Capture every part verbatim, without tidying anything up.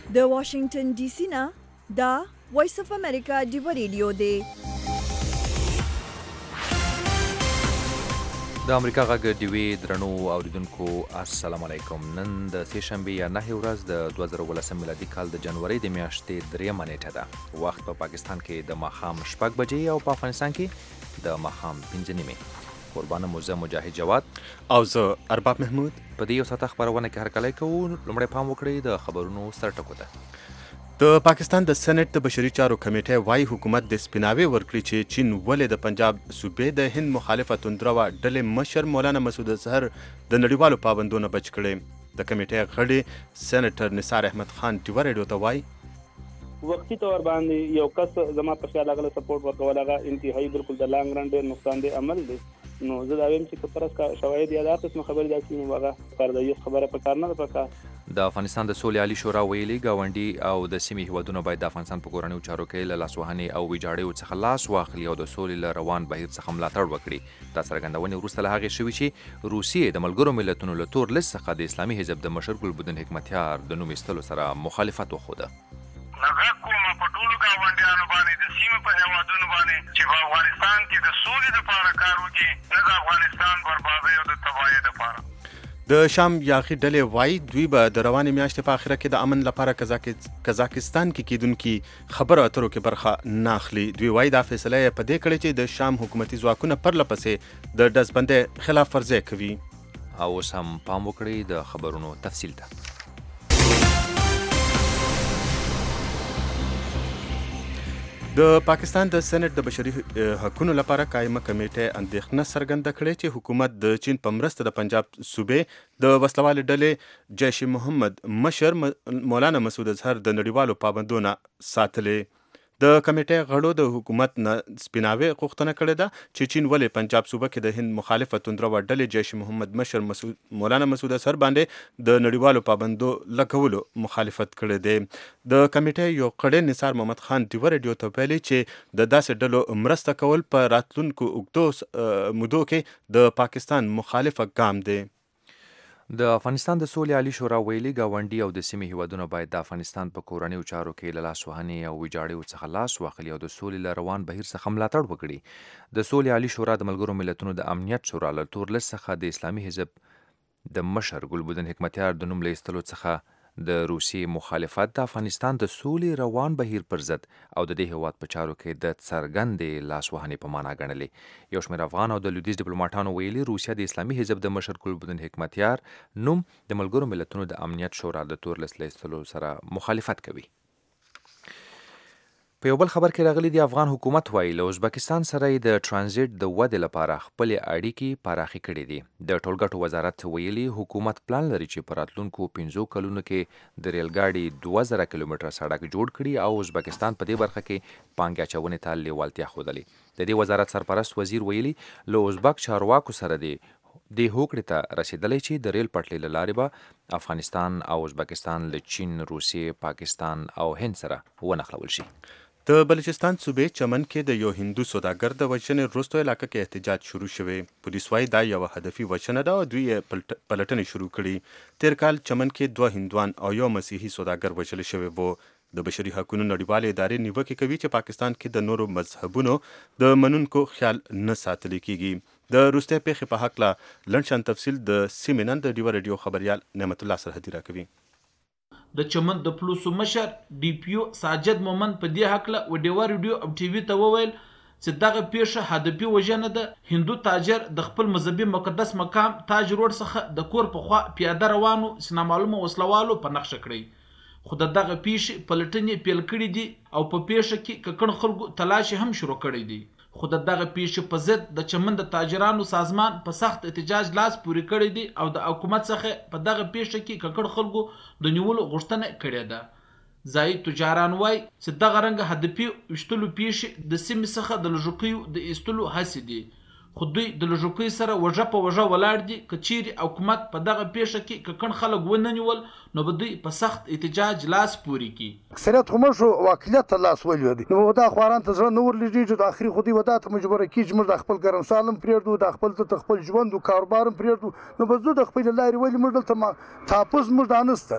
د واشنگټن ډي سي نه دا وایس اف امریکا ډیو ریډیو دی. د امریکا غږ ډیوی درنو اوریدونکو السلام علیکم. نن د سه شنبه یا نه ورځ د دوه زره ولسم میلادي کال د جنوري د میاشتې دریمه نیټه ده. وخت په پاکستان کې د ماښام شپږ بجې او په افغانستان کې د ماښام پنځه نیمې. قربان موزه مجاهد جواد او زه ارباب محمود په دې یو ساعت خبرونه کې هرکلی کوو. لومړی پام وکړئ د خبرونو سرټکو ته. د پاکستان د سېنات د بشري چارو کمیټې وايي حکومت د سپیناوي ورکړي چې چین ولې د پنجاب صوبې د هند مخالفه توندروا ډلې مشر مولانا مسعود اظهر د نړیوالو پابندونو بچ کړي. د کمیټې غړي سېنیټر نثار احمد خان ټیوه ریډیو ته وايي وقتی طور باندې یو کس زما په خیال هغه سپورټ ورکول هغه انتهایی بالکل د لانګ رن ډېر نقصان دی عمل دی. نو زه دا وایم چې که پرس کا شواهد یا دا قسم خبرې دا چې هغه پردیس خبره پکار نه ده پکار. د افغانستان د سولې عالی شورا ویلي ګاونډي او د سیمې هیوادونو باید د افغانستان په کورنیو چارو کې له لاسوهنې او ویجاړیو څخه لاس واخلي او د سولې له روان بهیر څخه ملاتړ وکړي. دا څرګندونې وروسته له هغې شوي چې روسیې د ملګرو ملتونو له تور لیست څخه د اسلامي حزب د مشر ګلبدین حکمتیار د نوم ایستلو سره مخالفت وښوده. غږ کوم په ټولو ګاونډیانو باندې د سیمې په هیوادونو باندې چې په افغانستان کې د سولې لپاره کار وکړي، نه د افغانستان بربادۍ او د تباهۍ لپاره. د شام یاغي ډلې وایي دوی به د روانې میاشتې په اخره کې د امن لپاره کزاکستان کې کیدونکي خبرو اترو کې برخه نه اخلي. دوی وایي دا فیصله یې په دې کړې چې د شام حکومتي ځواکونه پرله پسې د ډزبندۍ خلاف ورزي کوي. او اوس هم پام وکړئ د خبرونو تفصیل ته. د پاکستان د سېنات د بشري حقوقو لپاره قائمه کمیټې اندېښنه څرګنده کړې چې حکومت د چین په مرسته د پنجاب صوبې د وسلوالې ډلې جیش محمد مشر مولانا مسعود اظهر د نړیوالو پابندونو ساتلې. د کمیټې غړو د حکومت نه سپیناوي غوښتنه کړې ده چې چین ولې پنجاب صوبه کې د هند مخالفه توندروا ډلې جیش محمد مشر مسعود مولانا مسعود اظهر باندې د نړیوالو پابندو لګولو مخالفت کړی دی. د کمیټې یو غړی نثار محمد خان ټیوه ریډیو ته ویلي چې د داسې ډلو مرسته کول په راتلونکو اوږدو مودو کې د پاکستان مخالفه ګام دی. د افغانستان د سولې عالی شورا ویلي ګاونډي او د سیمې هیوادونو باید د افغانستان په کورنیو چارو کې له لاسوهنې او ویجاړیو څخه لاس واخلي او د سولې له روان بهیر څخه ملاتړ وکړي. د سولې عالی شورا د ملګرو ملتونو د امنیت شورا له تور لیست څخه د اسلامي حزب د مشر ګلبدین حکمتیار د نوم له ایستلو څخه د روسیې مخالفت د افغانستان د سولې روان بهیر پر ضد او د دې هیواد په چارو کې د څرګندې لاسوهنې په معنا ګڼلې. یو شمېر افغان او د لویدیځ ډیپلوماټانو ویلي روسیه د اسلامي حزب د مشر ګلبدین حکمتیار نوم د ملګرو ملتونو د امنیت شورا د تور لیست له ایستلو سره مخالفت کوي. په یو بل خبر کې راغلی دی افغان حکومت وایي له ازبکستان سره د ترانزیت د ودې لپاره خپلې اړیکې پراخې کړې دي. د ټولګټو وزارت ویلي حکومت پلان لري چې په راتلونکو پنځو کلونو کې د ریل ګاډي دوه زره کیلومتره سړک جوړ کړي او ازبکستان په دې برخه کې پانګې اچونې ته لیوالتیا ښودلې. د دې وزارت سرپرست وزیر ویلي له ازبک چارواکو سره دی د هوکړې ته رسیدلی چې د ریل پټلۍ له لارې به افغانستان او ازبکستان له چین، روسیې، پاکستان او هند سره ونښلول شي. د بلوچستان صوبې چمن کې د یو هندو سوداګر د وژنې وروسته علاقه کې احتجاج شروع شوی. پولیس وايي دا یو هدفي وژنه ده او دوی یې پلټنې شروع کړي. تیر کال چمن کې دوه هندوان او یو مسیحي سوداګر وژل شوي وو. د بشري حقوقو نړیوالې ادارې نیوکې کوي چې پاکستان کې د نورو مذهبونو د منونکو خیال نه ساتل کیږي. د روسته پیښې په حق لا لنډ شان تفصیل د سیمې نن د ډیوه ریډیو خبريال نعمت الله سرحدي راکوي. د چمن د پلوسو مشر ډي پی او ساجد مومن په دې حق له وډیو ریډیو او ټي وي ته وویل چې دغه پیښه هدفي وژنه ده. هندو تاجر د خپل مذهبي مقدس مقام تاج روډ څخه د کور په خوا پیاده روانو چې نامعلومه وسلوالو په نقشه کړی. خو د دغه پیښې پلټنې پیل کړي دي او په پیښه کې ککړ خلکو تلاشي هم شروع کړی دی. خو د دغه پیښې په ضد د چمن د تاجرانو سازمان په سخت احتجاج لاس پورې کړی دی او د حکومت څخه په دغه پیښه کې ککړ خلکو د نیولو غوښتنه کړې ده. ځایي تجاران وایي چې دغه رنګه هدفي ویشتلو پیښې د سیمې څخه د لږکیو د ایستلو هڅې دي. خو دوی د لږکیو سره وژه په وژه ولاړ دي. که چیرې حکومت په دغه پیښه کې ککړ خلک ونه نیول نو به دوی په سخت احتجاج لاس پورې کړي. اکثریت خو موږ واکلیت ته لاس ولوېدی نو دا خواران ته زړه نه ورلېږي. د اخري خو دوی به دا ته مجبوره کړي چې موږ د خپل ګرمسال هم پرېږدو، د خپل د خپل ژوند و کاروبار هم پرېږدو. نو به زه د خپلې لارې ولې موږ دلته تحفظ موږ دا نشته.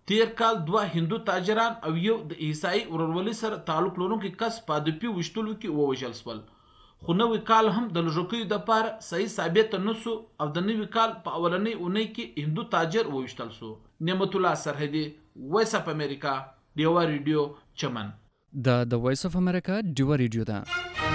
تیر کال دوه هندو تاجران او یو د عیسائی ورورولۍ سره تعلق لرونکي کس په هدفي ویشتلو کې ووژل شول. خو نوی کال هم د لږکیو دپاره صحیح ثابته نه سو او د نوي کال په اولنۍ اونۍ کې هندو تاجر وویشتل سو. نعمت الله سرحدي، وایس اف امریکا، ډیوا ریډیو، چمن. دا د وایس اف امریکا ډیوا ریډیو ده.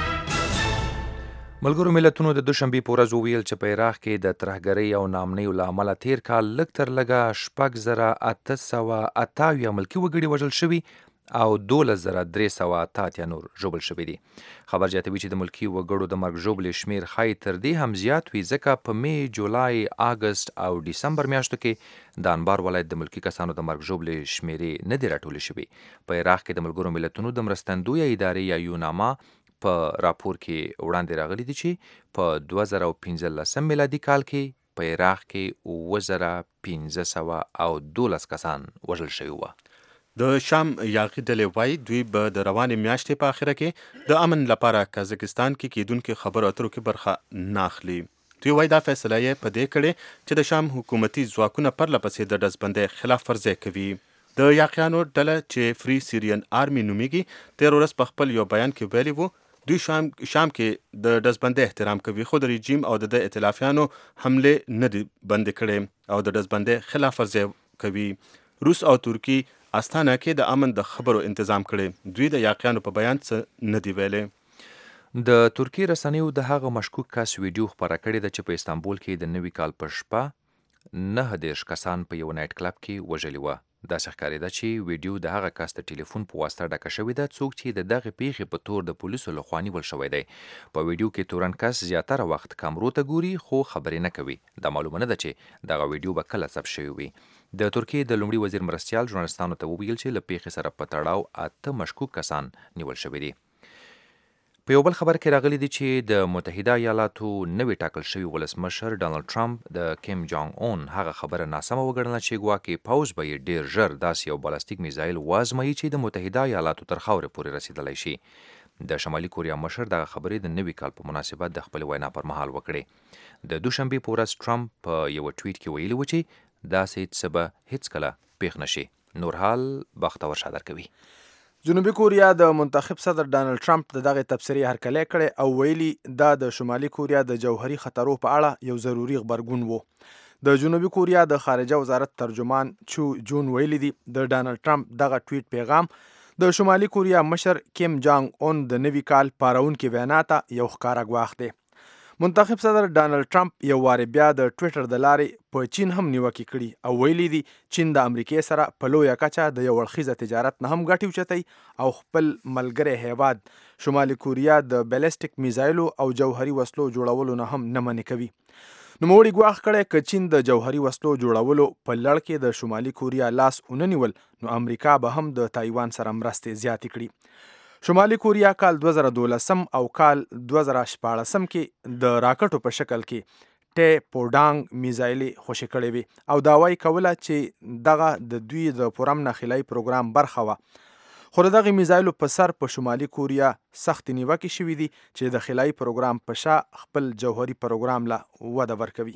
ملګرو ملتونو د دوشنبې په ورځ وویل چې په عراق کې د ترهګرۍ او ناامنیو له امله تیر کال لږ تر لږه شپږ زره اته سوه اته اویا ملکي وګړي وژل شوي او دولس زره درې سوه اته اتیا نور ژوبل شوي دي. خبر زیاتوي چې د ملکي وګړو د مرګ ژوبلې شمیر ښایي تر دې هم زیات وي، ځکه په می، جولای، اګست او ډسمبر میاشتو کې د انبار ولایت د ملکي کسانو د مرګ ژوبلې شمیرې نه دي راټولې شوي. په عراق کې د ملګرو ملتونو د مرستندویه ادارې یا یوناما په راپور کې وړاندې راغلي دي چې په دوه زره پنځلسم میلادي کال کې په عراق کې اووه زره پنځه سوه او دولس کسان وژل شوي وو. د شام یاغي ډلې وایي دوی به د روانې میاشتې په اخره کې د امن لپاره کازاکستان کې کیدونکو خبرو اترو کې برخه نه اخلي. دوی وایي دا فیصله یې په دې کړې چې د شام حکومتي ځواکونه پرله پسې د ډزبندۍ خلاف ورزي کوي. د یاغیانو ډله چې فری سیریان آرمي نومیږي تیر ورځ په خپل یو بیان کې ویلي وو دوی شام شام کې د ډزبندۍ احترام کوي، خو د رژیم او د ائتلافیانو حمله نه دي بند کړي او د ډزبندۍ خلاف ورزي کوي. روس او ترکی استانه کې د امن د خبرو تنظیم کړي. دوی د یاغیانو په بیان څه نه دی ویلي. د ترکی رسنیو د هغه مشکوک کس ویډیو خپره کړې ده چې په استانبول کې د نوي کال په شپه نه دېرش کسان په یو نایټ کلب کې وژلي وه. داسې ښکارېده چې ویډیو د هغه کس د ټلیفون په واسطه ډکه شوې ده څوک چې د دغې پیښې په تور د پولیسو لخوا نیول شوی دی. په ویډیو کې تورن کس زیاتره وخت کامرو ته ګوري خو خبرې نه کوي. دا معلومه نه ده چې دغه ویډیو به کله ثبت شوی وي. د ترکیې د لومړي وزیر مرستیال ژورنالستانو ته وویل چې له پیښې سره په تړاو اته مشکوک کسان نیول شوي دي. په یو بل خبر کې راغلی دی چې د متحده ایالاتو نوی ټاکل شوی ولسمشر ډانلډ ټرمپ د کیم جانګ اون هغه خبره ناسمه وګڼله چې ګواکې پوځ به یې ډیر ژر داسې یو بالستیک میزایل وازمایي چې د متحده ایالاتو تر خاورې پورې رسیدلی شي. د شمالي کوریا مشر دغه خبرې د نوي کال په مناسبت د خپل وینا پر مهال وکړې. د دوشنبې په ورځ ټرمپ په یو ټویټ کې ویلي و چې داسې څه به هیڅکله پیښ نشي. نور حال بختور شادر کوي. جنوبي کوریا د منتخب صدر ډانلډ ټرمپ د دغه تبصرې هرکلی کړی او ویلي دا د شمالي کوریا د جوهري خطرو په اړه یو ضروري غبرګون و. د جنوبي کوریا د خارجه وزارت ترجمان چو جون ویلي دي د ډانلډ ټرمپ دغه ټویټ پیغام د شمالي کوریا مشر کیم جانګ اون د نوي کال پارونکي وینا ته یو ښکاره ګواښ دی. منتخب صدر ډانلډ ټرمپ یو وارې بیا د ټویټر د لارې په چین هم نیوکې کړي او ویلي دي چین د امریکې سره په لویه کچه د یو اړخیزه تجارت نه هم ګټې اوچتوي او خپل ملګری هیواد شمالي کوریا د بیلسټیک میزایلو او جوهري وسلو جوړولو نه هم نه منې کوي. نوموړي ګواښ کړی که چین د جوهري وسلو جوړولو په لړ کې د شمالي کوریا لاس ونه نیول نو امریکا به هم د تایوان سره مرستې زیاتې کړي. شمالي کوریا کال دوه زره دولسم او کال دوه زره شپاړسم کې د راکټو په شکل کې ټی پوډانګ میزایلې خوشې کړې وي او دعوا یې کوله چې دغه د دوی د پرامن خلای پروګرام برخه وه. خو د دغې میزایلو په سر په شمالي کوریا سخت نیوکې شوي دي چې د خلای پروګرام په شا خپل جوهري پروګرام له وده ورکوي.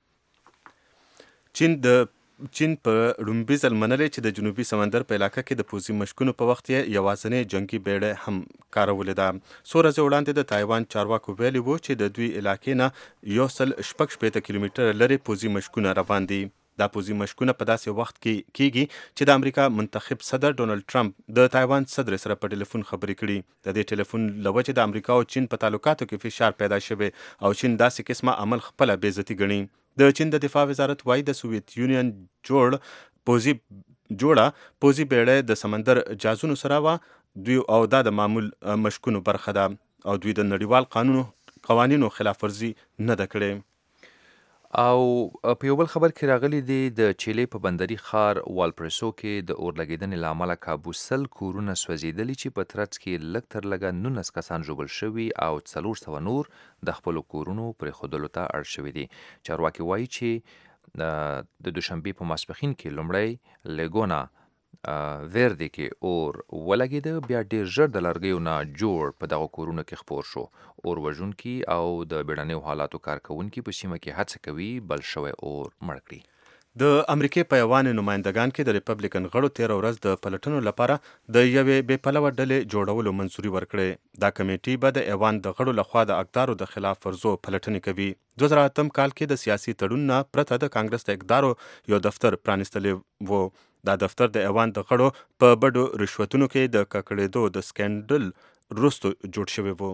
چین د چین په لومبي ځل منلې چې د جنوبي سمندر په علاقه کې د پوځي مشکونو په وخت یې یوازینۍ جنگي بیړۍ هم کارولې ده. څو ورځې وړاندې د تایوان چارواکو ویلي وو چې د دوی علاقې نه یو سل شپږ شپېته کیلومتره لرې پوځي مشکونه روان دي. دا پوځي مشکونه په داسې وخت کې کیږي چې د امریکا منتخب صدر ډونالډ ټرمپ د تایوان صدر سره په ټلیفون خبرې کړي. د دې ټلیفون له وجې د امریکا او چین په تعلقاتو کې فشار پیدا شوی او چین داسې قسمه عمل خپله بې عزتي ګڼي. د چین د دفاع وزارت وایي د سوویت یونین جوړ پوځي جوړه پوځي بیړۍ د سمندر جازونو سره وه دوی او دا د معمول مشکونو برخه ده او دوی د نړیوال قانونو قوانینو خلاف ورزي نه ده کړې. او په یو بل خبر کې راغلی دی د چیلې په بندري ښار والپریسو کې د اور لګېدنې له امله کابو سل کورونه سوځېدلي چې په ترڅ کې لږ تر لږه نولس کسان ژوبل شوي او څلور سوه نور د خپلو کورونو پرېښودلو ته اړ شوي دي. چارواکي وایي چې د دوشنبې په ماسپښین کې لومړی لیګونا ویردی کې اور ولګېده بیا ډېر ژر د لرګیو نه جوړ په دغه کورونو کې خپور شو. اور وژونکي او د بیړنیو حالاتو کارکوونکي په سیمه کې هڅه کوي بل شوی اور مړ کړي. د امریکای په ایوان نمایندګان کې د ریپبلیکن غړو تیر ورځ د پلټنو لپاره د یوې بې پلوه ډلې جوړولو منځوري ورکړې. دا کمیټې به د ایوان د غړو لخوا د اقدارو د خلاف ورزو پلټنې کوي. دوه زره اتم کال کې د سیاسي تړون نه پرته د کانګرس د اقدارو یو دفتر پرانیستلی و. دا دفتر د ایوان د غړو په بډو رشوتونو کې د ککړېدو د سکینډل وروسته جوړ شوی و.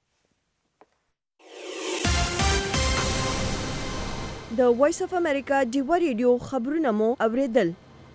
د وایس اف امریکا ډیوا ریډیو خبرونه مو اوریدل.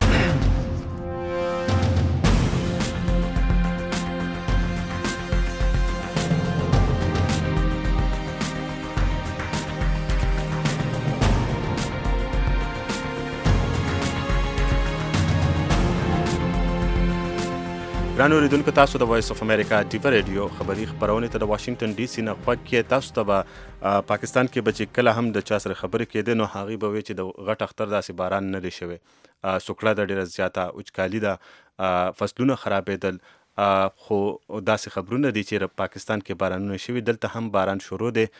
ګرانو اوریدونکو، تاسو د وایس اف امریکا ډیوا ریډیو خبري خبرونه ته د واشنگټن ډي سي نه غوږ کې. تاسو ته به پاکستان کې به چې کله هم د چا سره خبرې کېدې نو هغوی به وایي چې د غټ اختر داسې باران نه دی شوی، سوکړه ده ډېره زیاته، وچکالي ده، فصلونه خرابېدل. خو داسې خبرونه دي چې پاکستان کې بارانونه شوي، دلته هم باران شروع دی.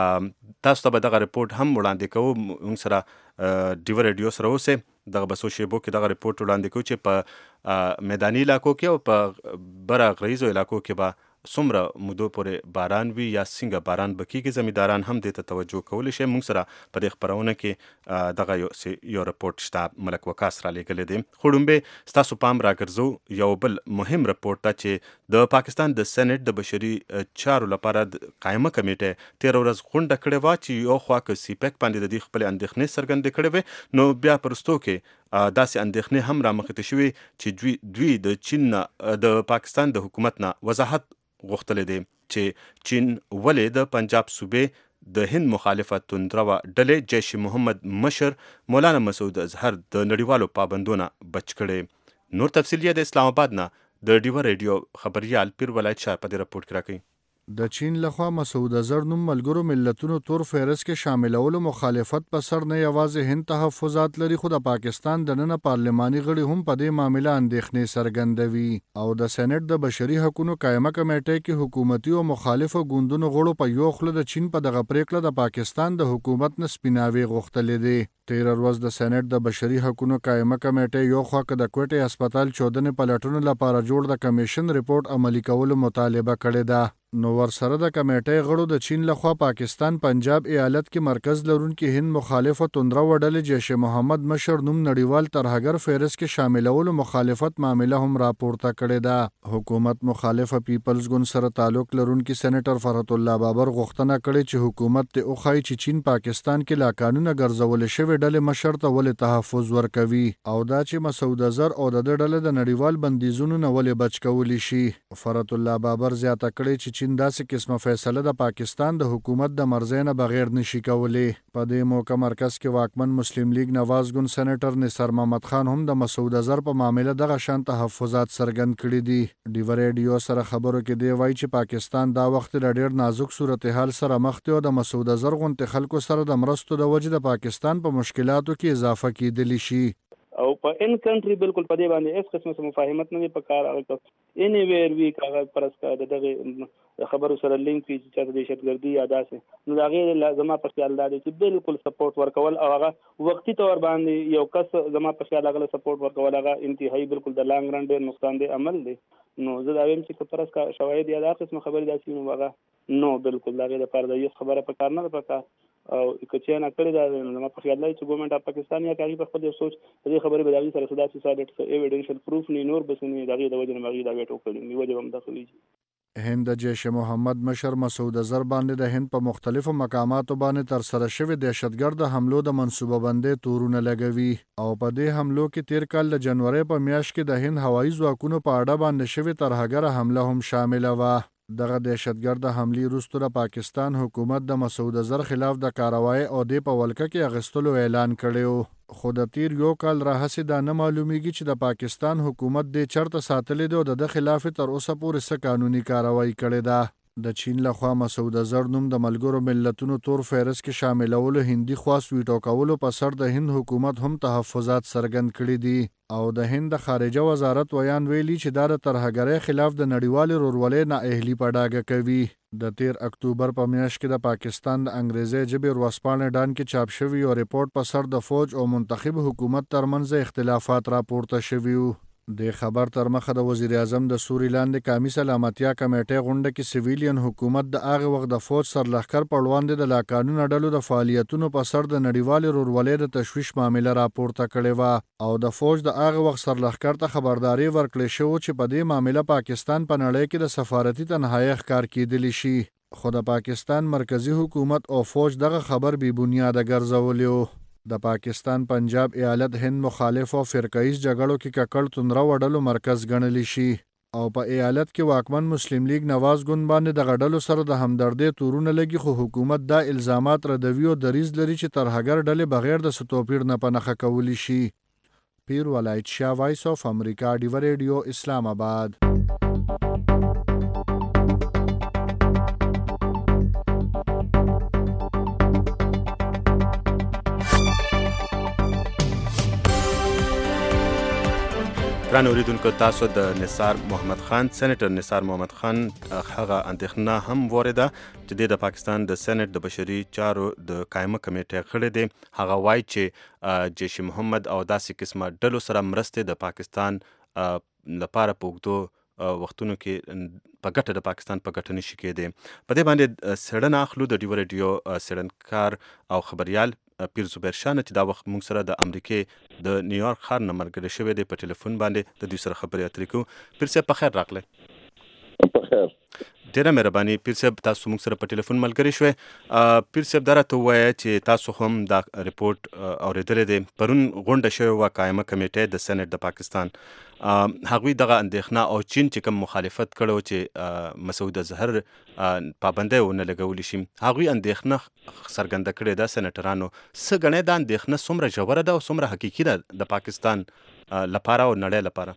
تاسو ته به دغه رپورټ هم وړاندې کوو. موږ سره ډیوا ریډیو سره اوسئ. دغه بسو شیبو کې دغه رپورټ وړاندې کوو چې په میداني علاقو کې او په بره غریزو علاقو کې به څومره مودو پورې باران وي یا څنګه باران به کېږي. زمینداران هم دې ته توجه کولی شي. موږ سره په دې خپرونه کې دغه یو یو رپورټ شته، ملک وکاس را لیږلی دی. خو لومبې ستاسو پام راګرځو یو بل مهم رپورټ ته چې د پاکستان د سینټ د بشري چارو لپاره قایمه کمیټه تېره ورځ غونډه کړې وه چې یو خوا که سیپیک باندې د دې خپلې اندېښنې څرګندې کړې وې، نو بیا په وروستو کې داسې اندېښنې هم رامخته شوې چې دوی دوی د چین نه د پاکستان د حکومت نه وضاحت غوښتلی دی چې چین ولې د پنجاب صوبې د هند مخالفه توندروه ډلې جیش محمد مشر مولانا مسعود اظهر د نړیوالو پابندونو بچ کړی. نور تفصیل یې د اسلام آباد نه د ډیوا ریډیو خبریال پیر ولایت شاه په دې رپورټ کې راکوي. د چین لخوا مسعود اظهر نوم ملګرو ملتونو تور فهرست کې شاملولو مخالفت په سر نه یوازې هند تحفظات لري، خو د پاکستان د نن پارلماني غړي هم په دې معامله اندېښنې څرګندوي. او د سېنات د بشري حقوقو قایمه کمیټې کې حکومتي او مخالفو ګوندونو غړو په یو خوله د چین په دغه پریکړه د پاکستان د حکومت نه سپیناوي غوښتلې دي. تېره ورځ د سېنات د بشري حقوقو قایمه کمیټې یو خوا که د کوټې هسپتال چودنې پلټنو لپاره جوړ د کمیشن رپورټ عملي کولو مطالبه کړې ده. نو ورسره د کمیټې غړو د چین لخوا پاکستان پنجاب ایالت کې مرکز لرونکي هند مخالفه توندروه ډلې جیش محمد مشر نوم نړیوال ترهګر فهرست کې شاملولو مخالفت معامله هم راپورته کړې ده. حکومت مخالفه پیپلز ګوند سره تعلق لرونکي سېنیټر فرحت الله بابر غوښتنه کړې چې حکومت ته وښایي چې چین پاکستان کې لا قانونه ګرځول شوی ډلې مشر ته ولې تحفظ ورکوي او دا چې مسعود اظهر او د ډلې د نړیوال بندیزونو نه ولې بچ کولی شي. فرحت الله بابر زیاته کړې چې چین داسې قسمه فیصله د پاکستان د حکومت د مرزۍ نه بغیر نشي کولی. په دې موقع مرکز کې واکمن مسلم لیگ نواز ګوند سېنیټر نثار محمد خان هم د مسعود اظهر په معامله دغه شان تحفظات څرګند کړي دي. ډیوا ریډیو سره خبرو کې دی وایي چې پاکستان دا وخت له ډېر نازک صورتحال سره مخ دی او د مسعود اظهر غوندې خلکو سره د مرستو د وجې د پاکستان په مشکلاتو کې اضافه کېدلی شي. او په ان کنټری بالکل په دې باندې هیڅ قسمه مفاهمت نه په کار هغه اني ویر وی کاغه پرسکا دغه خبرو سره لینک وی چې د دهشتګردي یا داسې نو دا غیر لازمه په خیال لري چې بالکل سپورټ ورکول او هغه وختي تور باندې یو کس زما په خیال هغه سپورټ ورکول هغه انتهایی بالکل د لانګ ران ډیر نقصان دی عمل دی. نو زه دا وایم چې پرسکا شواهد یا دا قسمه خبرې داسې نو هغه نو بالکل دا غیر لپاره د یو خبره په کار نه پکا او کچې نه کړی دا زما په خیال لري چې ګورنمنت اف پاکستان یا کوي په خپل سوچ دې خبرې به دا سره صدا سي ثابت ایویډنشل پروف نه نور بس نه دغه د وجه نه مغي دا ویټو کړی نیو وجه هم داخلي. هند جیش محمد مشر مسعود اظهر باندې د هند په مختلفو مقاماتو باندې تر سره شوی دهشتګرد حملو د منصوبه بندۍ تورونه لګوي او په دې حملو کې تیر کال د جنوري په میاشت کې د هند هوایي ځواکونو په اړه باندې شوی ترهګر حمله هم شامل و. دغه دهشتګرد حملې وروسته د پاکستان حکومت د مسعود اظهر خلاف د کاروایی او د په ولکه کې اغستلو اعلان کړی. خو د تیر یو کال راهسې دا نه معلومیږي چې د پاکستان حکومت د چرته ساتلې ده او د خلاف تر اوسه پورې څه قانوني کاروایی کړې ده. د چین لخوا مسعود اظهر نوم د ملګرو ملتونو تور فهرست کې شاملولو هندي خواست ویټو کولو په سر د هند حکومت هم تحفظات څرګند کړي دي او د هند د خارجه وزارت ویان ویلي چې دا د ترهګرۍ خلاف د نړیوالې رورولۍ نااهلي په ډاګه کوي. د تیر اکتوبر په میاشت کې د پاکستان د انګریزي ژبې ورځپاڼې ډان کې چاپ شوی یو ریپورت په سر د فوج او منتخب حکومت ترمنځ اختلافات راپورته شوي وو. د خبر تر مخه د وزیر اعظم د سوري لاندې قومي سلامتیا کمیټې غونډه کې سیویلین حکومت د هغه وخت د فوج سرلښکر په وړاندې د لاقانونه ډلو د فعالیتونو په سر د نړیوالې رورولۍ د تشویش معامله راپورته کړې وه او د فوج د هغه وخت سرلښکر ته خبرداري ورکړې شوه چې په دې معامله پاکستان په نړۍ کې د سفارتي تنهایی ښکار کېدلی شي. خو د پاکستان مرکزی حکومت او فوج دغه خبر بې بنیاده ګرځولی و. د پاکستان پنجاب ایالت هند مخالف او فرقه‌ایز جګړو کې ککړ توندره وډلو مرکز ګڼلی شي او په ایالت کې واکمن مسلم لیگ نواز ګوند باندې د غډلو سره د همدردۍ تورونه لګي خو حکومت دا الزامات ردوي او دریز لري چې ترهګر ډلې بغیر د ستوپیر نه په نښه کولی شي. پیر ولایت شاه وایس اف امریکا ډیو ریډیو اسلام آباد. ګران اوریدونکو تاسو د نثار محمد خان سېنیټر نثار محمد خان هغه اندېښنه هم وریده چې د پاکستان د سېنیټ د بشري چارو د قائمه کمیټې غړی دی. هغه وایي چې جیش محمد او داسې قسمه ډلو سره مرستې د پاکستان لپاره په اوږدو وختونو کې په ګټه د پاکستان په ګټه نشي کېدی. په دې باندې څېړنه اخلو د ډیو ریډیو څېړنکار او خبریال پیر زبیر شاه چې دا وخت موږ سره د امریکې د نیویارک ښار نه ملګری شوی دی په ټلیفون باندې د دوی سره خبرې اترې کوو. پیر صاحب په خیر راغلی. په خیر. ډیره مهرباني پیر صاحب تاسو موږ سره په ټلیفون ملګری شوی. پیر صاحب دا راته ووایه چې تاسو هم دا ریپورټ اورېدلی دی. پرون غونډه شوې وه قائمه کمیټې د سېنیټ د پاکستان. هغوی دغه اندېښنه او چین چې کوم مخالفت کړی و چې مسعود اظهر پابندۍ ونه لګولی شي هغوی اندېښنه څرګنده کړې ده سېنیټرانو. څه ګڼئ دا اندېښنه څومره ژوره ده او څومره حقیقي ده د پاکستان لپاره او نړۍ لپاره؟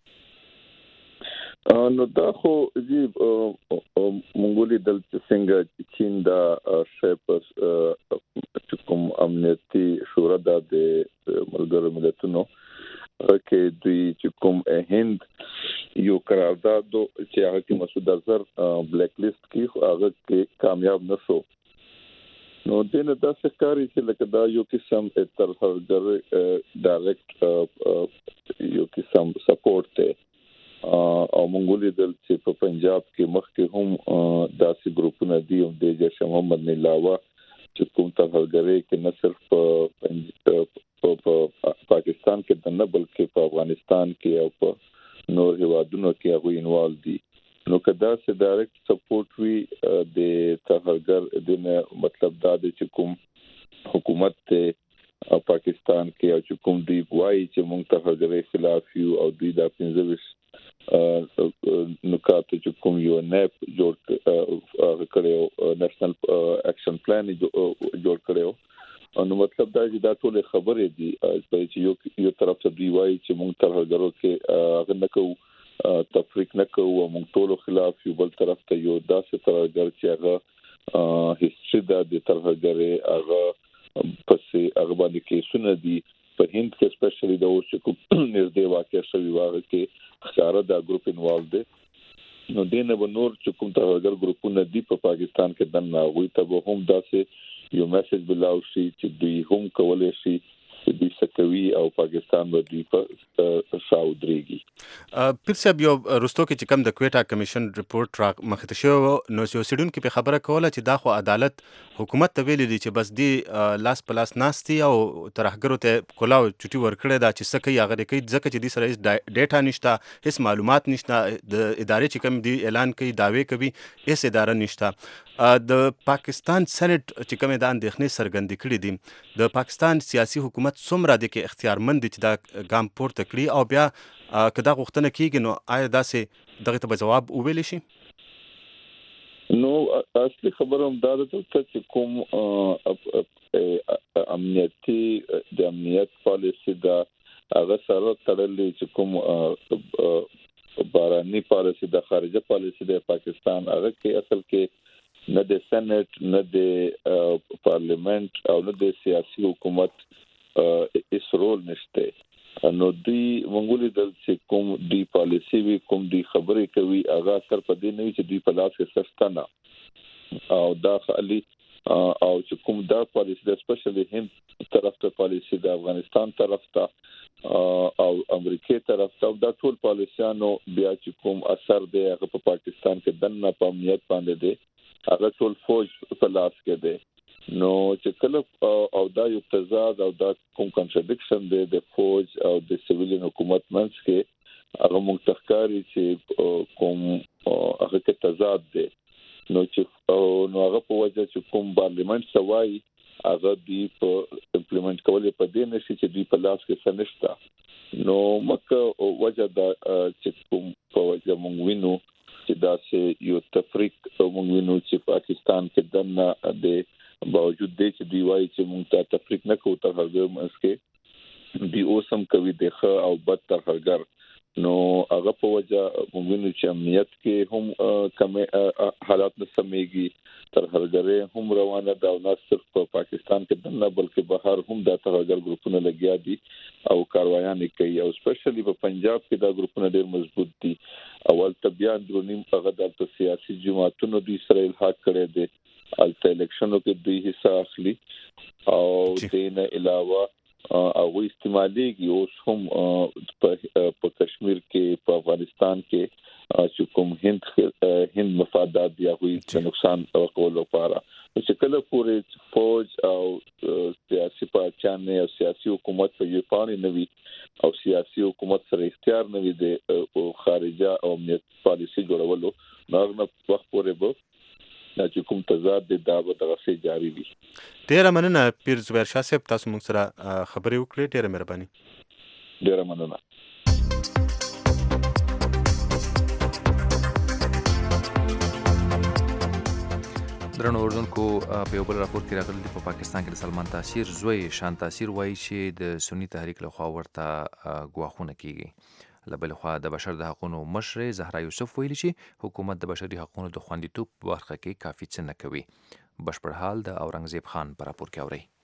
نو دا خو جی مونږ لیدل چې څنګه چین دا شی په کوم امنیتي شورا د ملګرو ملتونو کې دوی چې کوم هند یو قرارداد چې هغه کې مسعود اظهر بلیک لیست کې هغه کې کامیاب نشو. نو دین دا ښکاري چې لکه دا یو قسم ترهګر ډایرکټ یو قسم سپورټ ته او مونږ لیدل چې په پنجاب کې مخکې هم داسې ګروپونه دي او د جیش محمد نه علاوه چې کوم ترهګرۍ کې نه صرف په پاکستان کې د نه بلکې په افغانستان کې او په نور هیوادونو کې هغوی انوالو دي. نو که داسې ډایرکټ سپورټ وي د ترهګر د مطلب دا دی چې کوم حکومت ته پاکستان کې او چې کوم دوی وایي چې موږ ترهګرۍ خلاف یو او دوی دا پنځه ویشت نکات چې کوم یو نیپ جوړ کړی نېشنل اکشن پلان جوړ کړی نو مطلب دا چې دا ټول خبرې دي چې یو یو طرف ته دوی وایي چې موږ ترهګرو کې هغه نه کوو تفریق نه کوو او موږ ټول خلاف یو بل طرف ته یو داسې ترهګر چې هغه هیستوري ده د ترهګرۍ هغه پسې هغه باندې کیسونه دي په هند کې سپیشلی د اوس چې کوم نږدې واقع شوي واغه کې ښکاره دا ګروپ انوالو دی. نو دې نه به نور چې کوم ترهګر ګروپونه دي په پاکستان کې دننه هغوی ته به هم داسې یو میسج بلاو شي چې دوی هم کولی شي چې دوی څه کوي او پاکستان به دوی په شا ودرېږي. پیر صاحب یو وروستو کې چې کوم د کویټا کمیشن رپورټ را مخته شوی نو یو څېړونکي په خبره کوله چې دا خو عدالت حکومت ته ویلي دي چې بس دې لاس په لاس ناست دي او ترهګرو ته کلاو چوټي ورکړې ده چې څه کوي هغه کوي ځکه چې دې سره هېڅ ډیټا نشته هېڅ معلومات نشته د ادارې چې کوم دي اعلان کوي دعوې کوي هېڅ اداره نشته. د پاکستان سېنیټ چې کومې دا اندېښنې څرګندې کړې دي د پاکستان سیاسي حکومت څومره دی کې اختیارمند دي چې دا ګام پورته کړي او بیا که دا غوښتنه کېږي نو آیا داسې دغې ته به جواب وویلی شي؟ نو اصلي خبره هم دا ده چې کوم امنیتي د امنیت پالیسي دا هغه سره تړلې چې کوم باراني پالیسی د خارجه پالیسی د پاکستان هغه کې اصل کې نه د سېنات نه د پارلیمنت او نه د سیاسي حکومت هیڅ رول نشته نو دی منګولي د کوم دی پالیسی وی کوم دی خبرې کوي هغه اثر په دې نه چې دی په لاس کې سستانه او دا خالي او چې کوم دا پالیسی د سپیشلی هند طرف ته پالیسی د افغانستان طرف ته او امریکای طرف ته دا ټول پالیسیانو بیا چې کوم اثر دی هغه په پاکستان کې دنه په امنیت باندې دی هغه ټول فوج په لاس کې دی نو چې کله او دا یو تضاد او دا کوم کنټرډکشن دی د فوج او د سیویلین حکومت منځ کې هغه مختخکاری چې کوم هغه کې تضاد دی نو چې نو هغه په وجه چې کوم پارلیمنت سوای هغه دی په امپلیمنٹ کولې په دې نشي چې دی په لاس کې سنشتا نو مکه وجه دا چې کوم په وجه مونږ وینو چې دا چې یو تفریق مونږ وینو چې پاکستان کې دنه د باوجود دی چې دی وایي چې مونږ ته تفریق نه کوو تر هغه مسکه دی اوسم کوي دغه او بد تر هغه نو هغه په وجه مونږ وینو چې امنیت کې هم کم حالات نه سمېږي تر هرګره هم روانه دا نه صرف په پاکستان کې دنه بلکې بهر هم دا تر هرګر ګروپونه لګیا دي او کاروایان کوي او سپیشلی په پنجاب کې دا ګروپونه ډېر مضبوط دي اول تبيان درونی هغه د سیاسي جماعتونو د اسرائیل حق کړي دي الته الیکشنو کې دوی حصہ اخلي او دینه علاوه او استعماليږي اوس هم په کشمیر کې په افغانستان کې چې کوم هند هند مفادات دی هغه چې نقصان ورکول لپاره چې کله پورې فوج او سیاسي پاچان او سیاسي حکومت په یو پانی نوي او سیاسي حکومت سره اختیار نوي د خارجه او امنیت پالیسي جوړولو نو وخت پورې به چې کوم تضاد د داوه دغه جاری وي. ډیره مننه پیر زبیر شاه صاحب تاسو موږ سره خبرې وکړې ډیره مهرباني. ډیره مننه. درنو اوردونکو په یو بل راپور کې راغلی دی په پاکستان کې د سلمان تاثیر زوی شان تاثیر وایي چې د سنی تحریک لخوا ورته ګواښونه کیږي له بل خوا د بشر د حقوقو مشر زهرا یوسف ویلي چې حکومت د بشري حقوقو د خوندیتوب په برخه کې کافي څه نه کوي. بشپړ حال د اورنګزیب خان په راپور کې اورئ.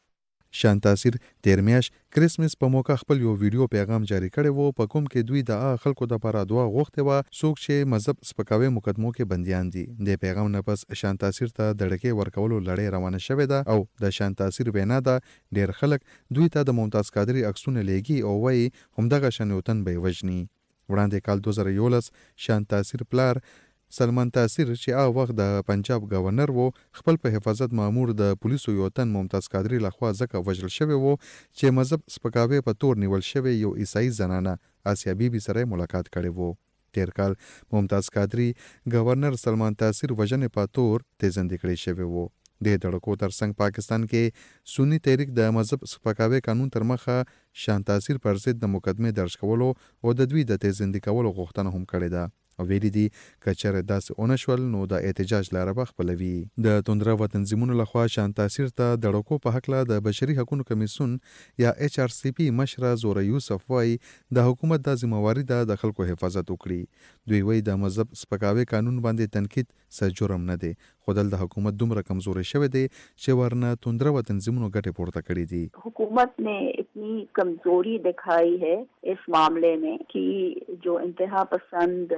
شان تاثیر تیر میاش کریسمس په موقع خپل یو ویډیو پیغام جاری کړی وو په کوم کې دوی د خلکو د لپاره دعا غوښتې و څوک چې مذهب سپکاوي مقدمو کې بنديان دي. د پیغام نه پس شان تاثیر ته د ډکې ورکولو لړۍ روانه شوې ده او د شان تاثیر وینا ده ډیر خلک دوی ته د ممتاز قادری عکسونه لېږي او وایي همدغه شنوتن به وژني. وړاندې کال دوه زره یولس شان تاثیر پلار سلمان تاثیر چې هغه وخت د پنجاب گورنر وو خپل په حفاظت مامور د پولیسو یو تن ممتاز قادری لخوا ځکه وژل شوی وو چې مذهب سپکاوي په تور نیول شوی یو عیسائی زنانه آسیا بیبي سره ملاقات کړي وو. تیر کال ممتاز قادری گورنر سلمان تاثیر وژنې په تور تیزندې کړی شوی وو. د دړکو ترڅنګ پاکستان کې سنی تحریک د مذهب سپکاوي قانون تر مخه شان تاثیر پر ضد د مقدمه درج کولو او د دوی د تیزندې کولو غوښتنه هم کړې ده. او ویلي دي که چېرې داسې ونه شول نو د احتجاج لاره به خپلوي. د توندره تنظیمونو لخوا شان تاثیر ته د ډکو په هکله د بشري حقوقو کمیسیون یا ایچ آر سی پی مشره زهرا یوسف وایي د حکومت د ذمہواري ده د خلکو حفاظت وکړي. دوی وایي د مذهب سپکاوي قانون باندې تنقید څه جرم نه دی خو دلته حکومت دومره کمزوري شوی دی چې ورنه توندره تنظیمونو ګټې پورته کړي دي. حکومت نے اتنی کمزوری دکھائی ہے اس معاملے میں کہ جو انتہا پسند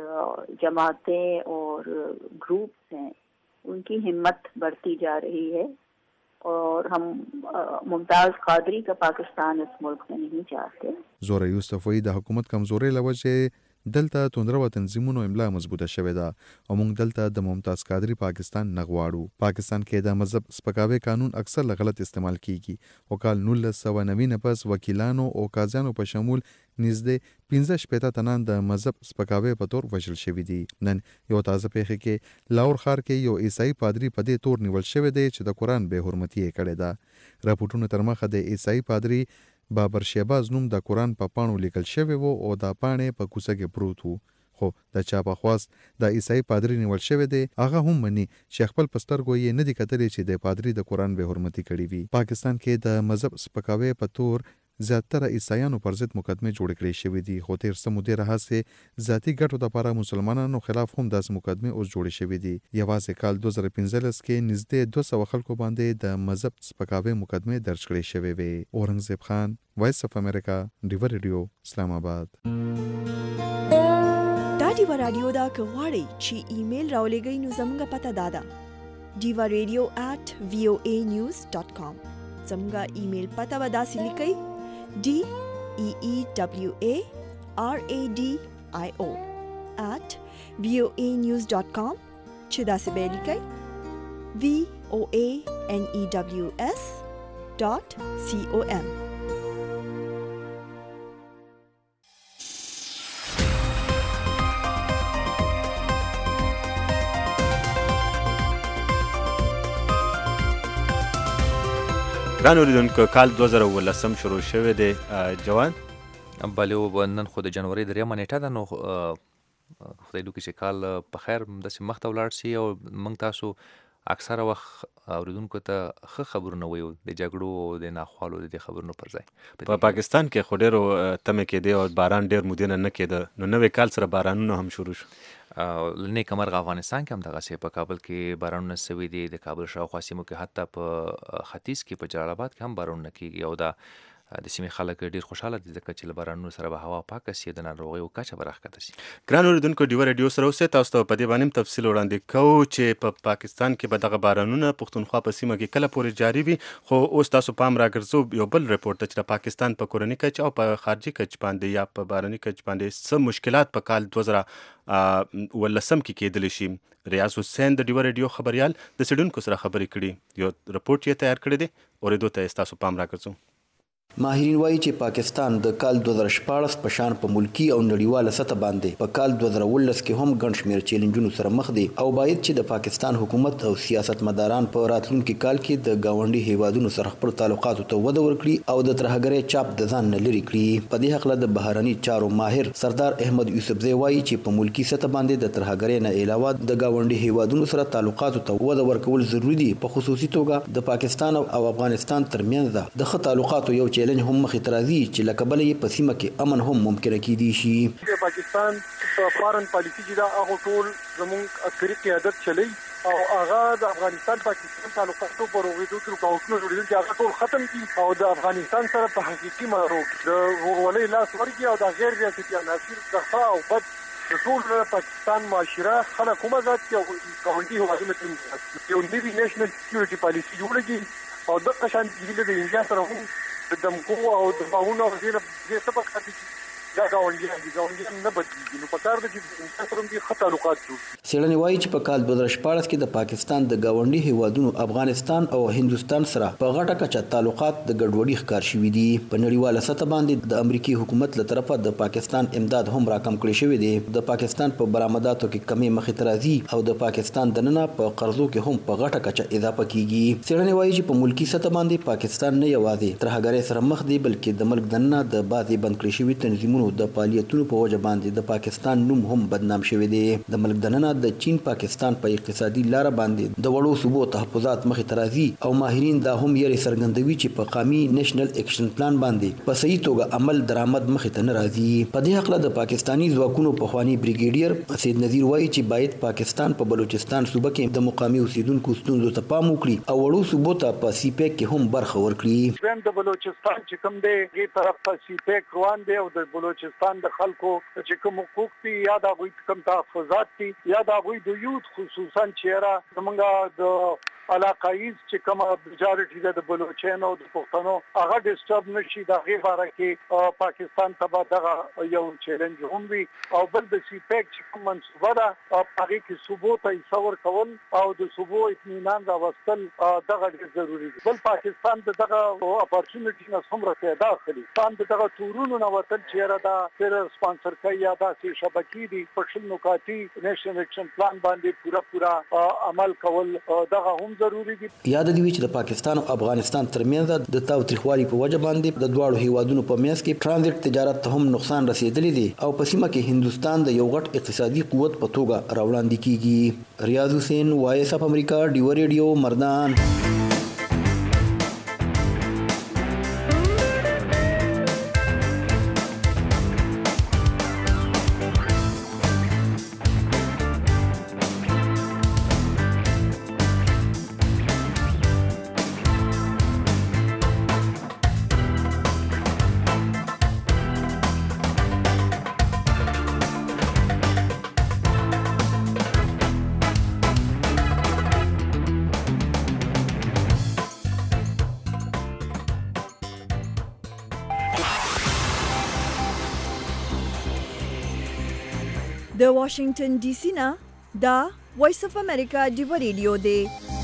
جماعتیں اور گروپس ہیں ان کی ہمت بڑھتی جا رہی ہے اور ہم ممتاز قادری کا پاکستان اس ملک میں نہیں چاہتے. زهرا یوسف وایي د حکومت کمزوري له وجې دلته توندره تنظیمونو املا مضبوطه شوې ده او موږ دلته د ممتاز قادری پاکستان نه غواړو. پاکستان کې د مذهب سپکاوي قانون اکثر غلط استعمال کیږي او کال نولس سوه نوي نه پس وکیلانو او قاضیانو په شمول نږدې پنځه شپېته تنان د مذهب سپکاوي په تور وژل شوي دي. نن یو تازه پیښه کې لاهور ښار کې یو عیسائی پادری په دې تور نیول شوی دی چې د قرآن بې حرمتي یې کړې ده. راپورټونو تر مخه د عیسائی پادری بابر شهباز نوم د قرآن په پاڼو لیکل شوی وو او دا پاڼې په کوڅه کې پروت وو خو د چا په خواست د عیسائی پادری نیول شوی دی هغه هم مني چې خپل پسترګو یې نه دي کتلې چې د پادری د قرآن به حرمتي کړی وي. پاکستان کې د مذهب سپکاوي په تور زیاتره عیسایانو پر ضد مقدمې جوړ کړې شوې دي، خو تیر څه مودې راهیسې ذاتي ګټو لپاره مسلمانانو خلاف هم داسې مقدمې اوس جوړې شوې دي. یوازې کال دوه زره پنځلس کې نږدې دوه سوه خلکو باندې د مذهب سپکاوي مقدمې درج کړې شوې وې. اورنګزیب خان، وایس اف امریکا، ډیوا ریډیو، اسلام آباد. دا ډیوا رادیو دا که غواړئ چې ایمیل راولېږئ نو زموږ پته دا ده ډیوا ریډیو ایٹ وی او ای نیوز ډاټ کام. زموږ ایمیل پته به داسې لیکئ ډي ای ای ډبلیو ای آر ای ډي آی او ایٹ وی او ای نیوز ډاټ کام چې داسې به یې لیکئ وی او ای این ای ډبلیو اس ډاټ سی او ایم. ګران اوریدونکو، کال دوه زره اوولسم شروع شوی دی. جوان بلې نن خو د جنوري دریمه نیټه ده، نو خدای دوکې چې کال په خیر داسې مخته ولاړ شي او موږ تاسو اکثره وخت اوریدونکو ته ښه خبرونه وایو د جګړو او د ناخوالو د دې خبرونو پر ځای. په پاکستان کې خو ډېرو تمې کېدې او باران ډېر مودې نه نه کېده، نو نوی کال سره بارانونه هم شروع شو. نیکه مرغه افغانستان کې هم دغسې په کابل کې بارانونه سوي دي، د کابل شاوخوا سیمو کې، حتی په ختیځ کې په جلال آباد کې هم بارانونه کېږي او دا د سیمې خلک ډېر خوشحاله دي ځکه چې له بارانونو سره به هوا پاکه سي، د ناروغیو کچه به راښکته سي. ګران اوریدونکو، ډیوا ریډیو سره اوسئ. تاسو ته په دې باندې هم تفصیل وړاندې کوو چې په پاکستان کې به دغه بارانونه پښتونخوا په سیمه کې کله پورې جاري وي. خو اوس تاسو پام راګرځو یو بل رپورټ ته چې د پاکستان په کورني کچ او په خارجي کچ باندې یا په بهرني کچ باندې څه مشکلات په کال دوه زره اوولسم کې کېدلی شي. ریاض حسین د ډیوا ریډیو خبریال د څېړونکو سره خبرې کړي، یو رپورټ یې تیار کړی دی، اورېدو ته یې تاسو پام راګرځو. ماهرین وایي چې پاکستان د کال دوه زره شپاړس په شان په ملکی او نړیواله سطح باندې په کال دوه زره اوولس کې هم ګڼ شمېر چیلنجونو سره مخ دی او باید چې د پاکستان حکومت او سیاستمداران په راتلونکي کال کې د ګاونډي هیوادونو سره خپل تعلقاتو ته وده ورکړي او د ترهګرۍ چاپ د ځان نه لرې کړي. په دې هکله د بهرني چارو ماهر سردار احمد یوسفزی وایي چې په ملکی سطح باندې د ترهګرۍ نه علاوه د ګاونډي هیوادونو سره تعلقاتو ته وده ورکول ضروري دي. په خصوصي توګه د پاکستان او افغانستان ترمنځ د ښه تعلقاتو یو چیلنج هم مخې ته چې له کبله یې په سیمه کې امن هم ممکنه کېدی شي. د پاکستان فارن پالیسي چې دا هغه ټول زموږ عسکري قیادت چلی او هغه د افغانستان پاکستان تعلقاتو پر وګړو کې رکاوټونه جوړېدل چې هغه ټول ختم کړي او د افغانستان سره په حقيقي معروف د ورولې لاس ورګي او د غیر ریاستي عناصر څخه او بد د ټول پاکستان معاشره خلک کومه ذات کې ګاونډي هیوادونو ته یو نوی نېشنل سکیورټي پالیسي جوړېږي او د قشان د انډیا سره هم د دمکو او د باغونو او زیره زیره سبق خاطر دا ګاونډیان دي ګاونډیان نه بدلېږي نو په کار ده چې انسان سره دې ښه تعلقات جوړ شي. څېړنې وایي چې په کال دوه زره شپاړس کې د پاکستان د ګاونډي هیوادونو افغانستان او هندوستان سره په غټه کچه تعلقات د ګډوډۍ ښکار شوي دي. په نړیواله سطح باندې د امریکایي حکومت له طرفه د پاکستان امداد هم راکم کړی شوی دی. د پاکستان په برآمداتو کې کمی مخې ته راځي او د پاکستان دننه په قرضو کې هم په غټه کچه اضافه کیږي. څېړنې وایي چې په ملکی سطح باندې پاکستان نه یوازې ترهګرۍ سره مخ دی بلکې د ملک دننه د بعضې بند کړي شوي تنظیمونو د فعالیتونو په وجه باندې د پاکستان نوم هم بدنام شوی دی. د ملک دننه د چین پاکستان په اقتصادي لار باندې د وړو صوبو تحفظات مخې ته راځي او ماهرین دا هم یې څرګندوي چې په قومي نېشنل اکشن پلان باندې په صحیح توګه عمل درآمد مخې ته نه راځي. په دې هکله د پاکستاني ځواکونو پخوانی بریګیډیر سید نذیر وایي چې باید پاکستان په بلوچستان صوبه کې د مقامي اوسیدونکو ستونزو ته پام وکړي او وړو صوبو ته په سی پیک کې هم برخه ورکړي. دویم د بلوچستان چې کوم دی هغې طرف ته سی پیک روان دی او د بلوچستان د خلکو چې کوم حقوق دي یا د هغوی کوم تحفظات دي یا د هغوی د یوت خصوصا چیرې زمونږ د علاقایز چې کومه میجارټي ده د بلوچستان او د پښتنو هغه ډسټرب نشي د هغې باره کې پاکستان ته به دغه یو چیلنج هم وي او بل د سی پیک چې کوم منصوبه ده هغې کې صوبو ته حصه ورکول او د صوبو اطمینان راوستل دغه ډېر ضروري دي. بل پاکستان د دغه اپارچونټي نه څومره فایده اخلي. پام د دغه تورونو نه وتل چیرې دا ټیرر سپانسر کوي یا داسې شبکې دي په شل نکاتي نیشنل اکشن پلان باندې پوره پوره عمل کول دغه هم ضروري دي. یاد دی چې د پاکستان او افغانستان ترمنځ د تاوتریخوالي په وجه باندې د دواړو هیوادونو په منځ کې ترانزیت تجارت ته هم نقصان رسیدلی دی او په سیمه کې هندوستان د یو غټ اقتصادي قوت په توګه راوړاندې کیږي. ریاض حسین، وایس اف امریکا، ډیوا ریډیو، مردان. د واشنگټن ډي سي نه دا وایس اف امریکا ډیو ریډیو دی.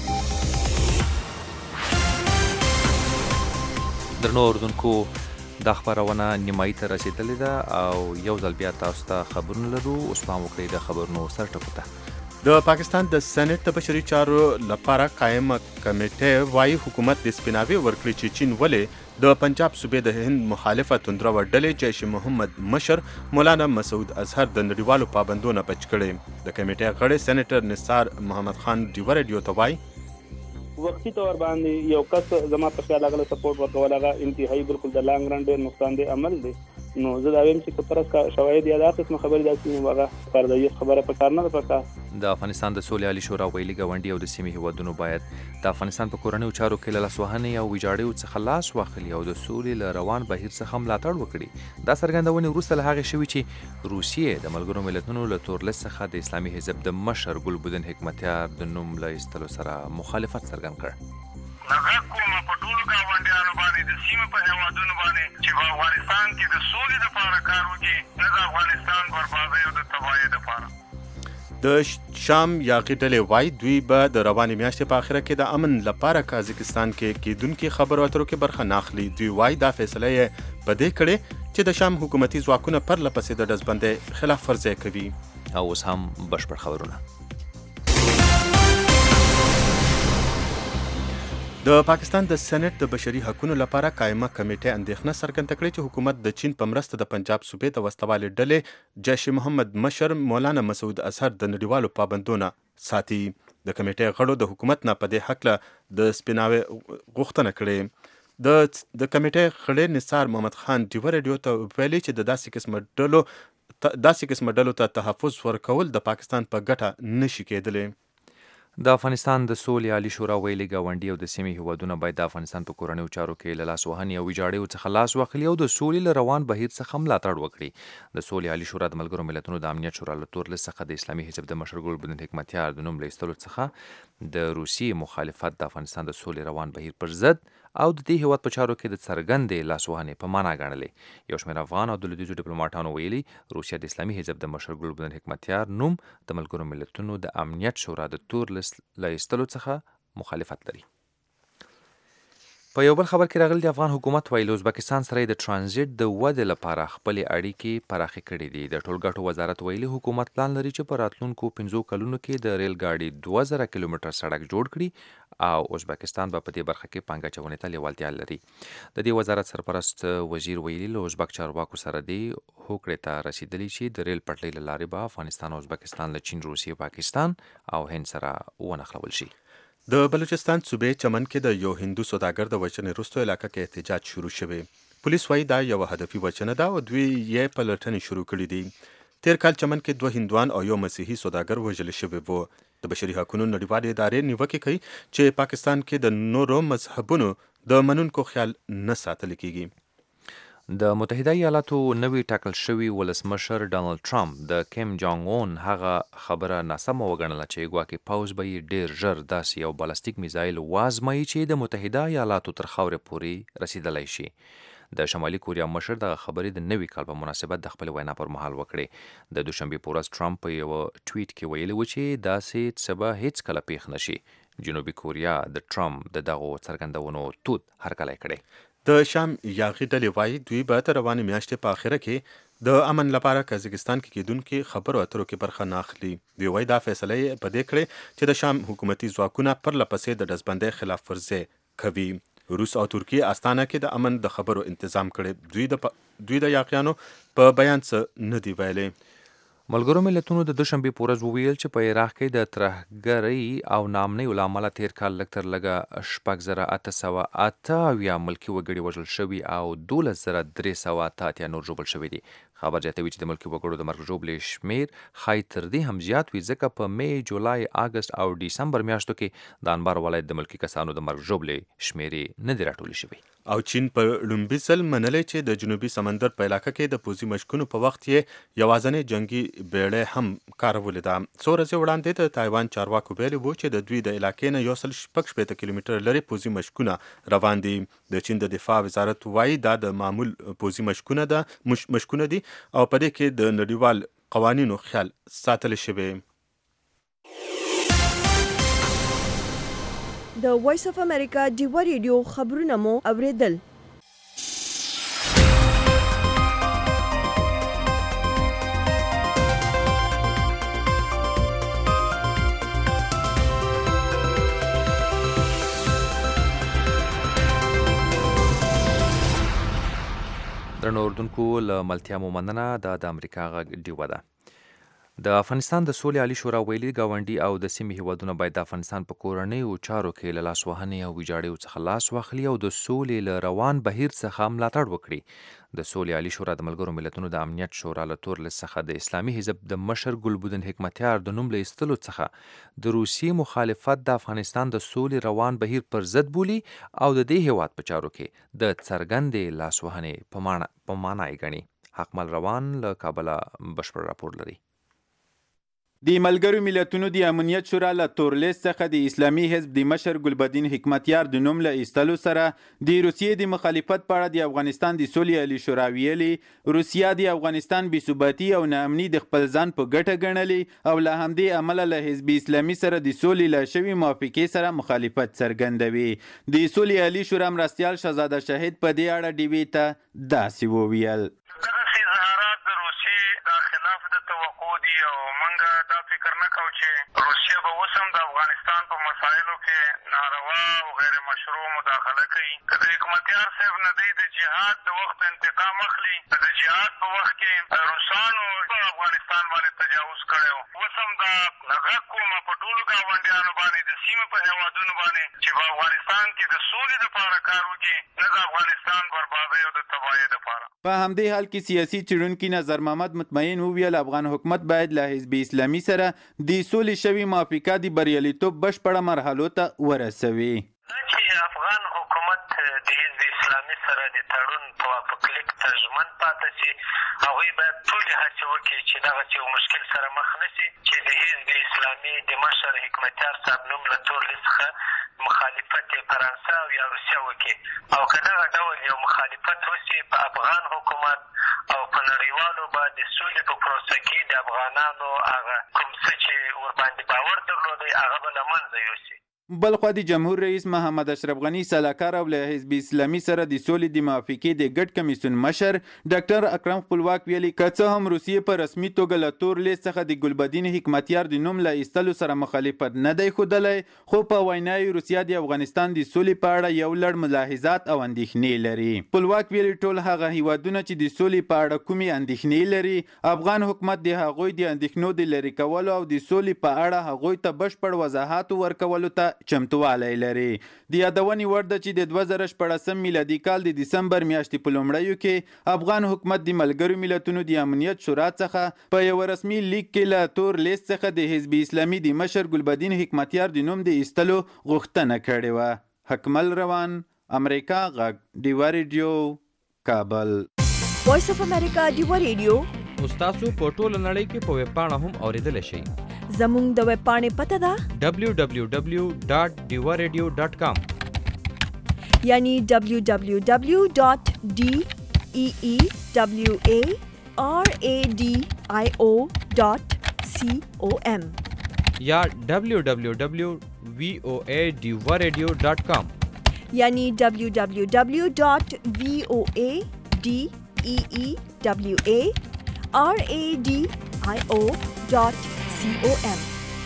درنو اوردونکو دا خبرونه نیمایي ته رسیدلې ده او یو ځل بیا تاسو ته خبرونه لرو. اوس پام وکړئ د خبرونو سرټکو ته. د پاکستان د سېنات د بشري چارو لپاره قائم کمیټه وايي حکومت د سپیناوي ورکړي چې چین ولې د پنجاب صوبې د هند مخالفه توندره ډلې جیش محمد مشر مولانا مسعود اظهر د نړیوالو پابندونو بچ کړي. د کمیټې غړي سېنیټر نثار محمد خان ډیو ریډیو ته وايي وقتی طور باندې یو کس زما په خیال هغه سپورټ ورکول هغه انتهایی بالکل د لانګ رن ډیر نقصان دی عمل دی. نو زه دا وایم چې کپرس کا شواهد یا دا قسم خبرې داسې نو هغه پردایي خبره په کار نه ده پکار. د افغانستان د سولې عالی شورا ویلي ګاونډي او د سیمې هیوادونو باید د افغانستان په کورنیو چارو کې له لاسوهنې او ویجاړیو څخه لاس واخلي او د سولې له روان بهیر څخه ملاتړ وکړي. دا څرګندونې وروسته له هغې شوي چې روسیې د ملګرو ملتونو له تورلست څخه د اسلامي حزب د مشر ګلبدین حکمتیار د نوم له ایستلو سره مخالفت څرګند کړ. هغه کومه په ټولو ګاونډیانو باندې د سیمې په هیوادونو باندې چې په افغانستان کې د سولې لپاره کار وکړي، نه د افغانستان بربادۍ او د تباهۍ لپاره. د شام یاغي ډلې وایي دوی به د روانې میاشتې په اخره کې د امن لپاره کازاکستان کې کیدونکي خبرو اترو کې برخه نه اخلي. دوی وایي دا فیصله یې په دې کړې چې د شام حکومتي ځواکونه پرله پسې د ډزبندۍ خلاف ورزي کوي. او اوس هم بشپړ خبرونه. د پاکستان د سېنات د بشري حقوقو لپاره قائمه کمیټه اندېښنه څرګنده کړې چې حکومت د چین په مرسته د پنجاب صوبې د وسلوالې ډلې جیش محمد مشر مولانا مسعود اظهر د نړیوالو پابندونو ساتي. د کمیټې غړو د حکومت نه په دې حق د سپیناوي غوښتنه کړې. د د کمیټې غړي نثار محمد خان ډیو ریډیو ته ویلي چې د داسې قسمه ډلو داسې قسمه ډلو ته تحفظ ورکول د پاکستان په ګټه نشي کېدلی. د افغانستان د سولې عالی شورا ویلي ګاونډي او د سیمې هیوادونه باید د افغانستان په کورنیو چارو کې له لاسوهنې او ویجاړیو څخه لاس واخلي او د سولې له روان بهیر څخه ملاتړ وکړي. د سولې عالی شورا د ملګرو ملتونو د امنیت شورا له تورلست څخه د اسلامي حزب د مشر ګلبدین حکمتیار د نوم له ایستلو څخه د روسیې مخالفت د افغانستان د سولې روان بهیر پر ضد او د دې هیواد په چارو کې د څرګندې لاسوهنې په معنا ګڼلې. یو شمېر افغان او د لویدیځو ډیپلوماټانو ویلي روسیه د اسلامي حزب د مشر ګلبدین حکمتیار نوم د ملګرو ملتونو د امنیت شورا د تورلست له ایستلو څخه مخالفت لري. په یو بل خبر کې راغلی د افغان حکومت ویلي ازبکستان سره د ترانزیت د ودې لپاره خپلې اړیکې پراخې کړې دي. د ټولګټو وزارت ویلي حکومت پلان لري چې په راتلونکو پنځو کلونو کې د ریل ګاډي دوه زره کیلومتر سړک جوړ کړي او ازبکستان به په دې برخه کې پانګه اچونې ته لیوالتیا لري. د دې وزارت سرپرست وزیر ویلي له ازبک چارواکو سره دی هوکړې ته رسیدلی چې د ریل پټلۍ له لارې به افغانستان او ازبکستان له چین، روسیې، پاکستان او هند سره ونښلول شي. د بلوچستان صوبې چمن کې د یو هندو سوداګر د وژنې وروسته علاقه کې احتجاج شروع شوی. پولیس وایي دا یو هدفي وژنه ده او دوی یې پلټنې شروع کړې دي. تیر کال چمن کې دوه هندوان او یو مسیحي سوداګر وژل شوي وو. د بشري حقوقو نړیوالې ادارې نیوکه کوي چې پاکستان کې د نورو مذهبونو د منونکو خیال نه ساتل کیږي. د متحده ایالاتو نوی ټاکل شوی ولسمشر ډانلډ ټرمپ د کیم جانګ اون هغه خبره ناسمه وګڼله چې ګواکې پوځ به یې ډیر ژر داسې یو بالستیک میزایل وازمایي چې د متحده ایالاتو تر خاورې پورې رسیدلی شي. د شمالي کوریا مشر دغه خبرې د نوي کال په مناسبت د خپل وینا پر مهال وکړې. د دوشنبې په ورځ ټرمپ په یو ټویټ کې ویلي و چې داسې څه به هیڅ کله پیښ نشي. جنوبي کوریا د ټرمپ د دغو څرګندونو تود هرکلی کړی. د شام یاغي ډلې وایي دوی به تر روانې میاشتې په اخره کې د امن لپاره کازاکستان کې کیدونکي خبرو اترو کې برخه نه اخلي. دوی وایي دا فیصله یې په دې کړې چې د شام حکومتي ځواکونه پرله پسې د ډزبندۍ خلاف ورزي کوي. روس او ترکیه استانه کې د امن د خبرو تنظیم کړي. دوی د دوی د یاغیانو په بیان څه نه دی ویلي. ملګرو ملتونو د دوشنبې په ورځ وویل چې په عراق کې د ترهګرۍ او ناامنیو له امله تیر کال لږ تر لږه شپږ زره اته سوه اته اویا ملکي وګړي وژل شوي او دولس زره درې سوه اته اتیا نور ژوبل شوي دي. خبر زیاتوي چې د ملکي وګړو د مرګ ژوبلې شمیر ښایي تر دې هم زیات وي ځکه په می، جولای، اګست او ډسمبر میاشتو کې د انبار ولایت د ملکي کسانو د مرګ ژوبلې شمیرې نه دي راټولې شوي. او چین په لومبي ځل منلی چې د جنوبي سمندر په علاقه کې د پوځي مشکونو په وخت یې یوازنۍ جنگي بیړۍ هم کارولې ده. څو ورځې وړاندې د تایوان چارواکو ویلي وو چې د دوی د علاقې نه یو سل شپږ شپېته کیلومتره لرې پوځي مشکونه روان دي. د چین د دفاع وزارت وایي دا د معمول پوځي مشکونه ده مش مشکونه دي او په دې کې د نړیوال قوانینو خیال ساتل شوی. د وایس اف امریکا ډیوا ریډیو خبرونه مو اوریدل. درنو اردوونکو له ملتیا مو مننه. دا د امریکا غږ ډیوه ده. د افغانستان د سولې عالی شورا ویلي ګاونډي او د سیمې هیوادونه باید د افغانستان په کورنیو چارو کې له لاسوهنې او ویجاړیو څخه لاس واخلي او د سولې له روان بهیر څخه ملاتړ وکړي. د سولې عالی شورا د ملګرو ملتونو د امنیت شورا له تورلس څخه د اسلامي حزب د مشر ګلبدین حکمتیار د نوم له ایستلو څخه د روسیې مخالفت د افغانستان د سولې روان بهیر پر ضد بولي او د دې هیواد په چارو کې د څرګندې لاسوهنې په معنا یې ګڼي. حقمل روان له کابله بشپړ راپور لري. د ملګرو ملتونو د امنیت شورا له تورلیست څخه د اسلامي حزب د مشر ګلبدین حکمتیار د نوم له ایستلو سره د روسیې د مخالفت په اړه د افغانستان د سولې عالی شورا ویلي روسیا د افغانستان بې ثباتي او ناامني د خپل ځان په ګټه ګڼلي او له همدې امله له حزب اسلامي سره د سولې له شوي موافقې سره مخالفت څرګندوي. د سولې عالی شورا مرستیال شهزاده شاهد په دې اړه ډیوې ته داسې وویل. روسیه به اوس هم د افغانستان په مسایلو کې ناروا او غیر مشروع مداخله کوي. که د حکمتیار صاحب نه دی د جهاد د وخت انتقام اخلي، د جهاد په وخت کې روسانو په افغانستان باندې تجاوز کړی و. اوس هم دا غږ کوم په ټولو ګاونډیانو باندې د سیمې په هېوادونو باندې چې په افغانستان کې د سولې دپاره کار وکړي، نه د افغانستان بربادۍ او د تباهۍ دپاره. په همدې حال کې سیاسي څېړونکي نظر محمد مطمئن وویل افغان حکومت باید له حزب اسلامي سره د سولې شوي موافقه د بریالیتوب بشپړه مرحلو ته ورسوي. چې افغان حکومت د حزب اسلامي سره د تړون توافق لیک ته ژمن پاتې شي، هغوی باید ټولې هڅې وکړي چې دغسې یو مشکل سره مخ نه شي چې د حزب اسلامي د مشر حکمتیار صاحب نوم له تورلیست څخه مخالفت فرانسه او یا روسیه وکړي. او که دغه ډول یو مخالفت وشي په افغان حکومت او په نړیوالو به د سولې په پروسه کې د افغانانو هغه کوم څه چې ورباندې باور درلودی هغه به له منځه یوسي. بلخوا د جمهور رئیس محمد اشرف غنی سلاکار او له حزب اسلامي سره د سولې د موافقې د ګډ کمیسیون مشر ډاکټر اکرم خپلواک ویلي که څه هم روسیې په رسمي توګه له تورلیست څخه د ګلبدین حکمتیار د نوم له ایستلو سره مخالفت نه دی ښودلی، خو په ویناوې روسیه د افغانستان د سولې په اړه یو لړ ملاحظات او اندېښنې لري. خپلواک ویلي ټول هغه هیوادونه چې د سولې په اړه کومې اندېښنې لري، افغان حکومت د هغوی د اندېښنو د لرې کولو او د سولې په اړه هغوی ته بشپړ وضاحت ورکولو ته چمتوالی لري. د یادونې وړ ده چې د دوه زره شپاړسم میلادي کال د دسمبر میاشتې په لومړیو کې افغان حکومت د ملګرو ملتونو د امنیت شورا څخه په یو رسمي لیک کې له تور لیست څخه د حزب اسلامي د مشر ګلبدین حکمتیار د نوم د ایستلو غوښتنه کړې وه. حکمل روان، امریکا غږ، ډیوا ریډیو، کابل. وایس اف امریکا ډیوا ریډیو تاسو په ټوله نړۍ کې په ویب پاڼه هم اوریدلی شئ. زموږ د ویب پاڼې پته ده دبلیو دبلیو دبلیو ډاټ ډیوا ریډیو ډاټ کام، یعنی دبلیو دبلیو دبلیو ډاټ ډي ای ای ډبلیو ای آر ای ډي آی او ډاټ سی او ایم یا دبلیو دبلیو دبلیو وی او ای ډیوا ریډیو ډاټ کام، یعنی دبلیو دبلیو دبلیو ډاټ وی او ای ډي ای ای ډبلیو ای آر ای ډي آی او ډاټ سی او ایم.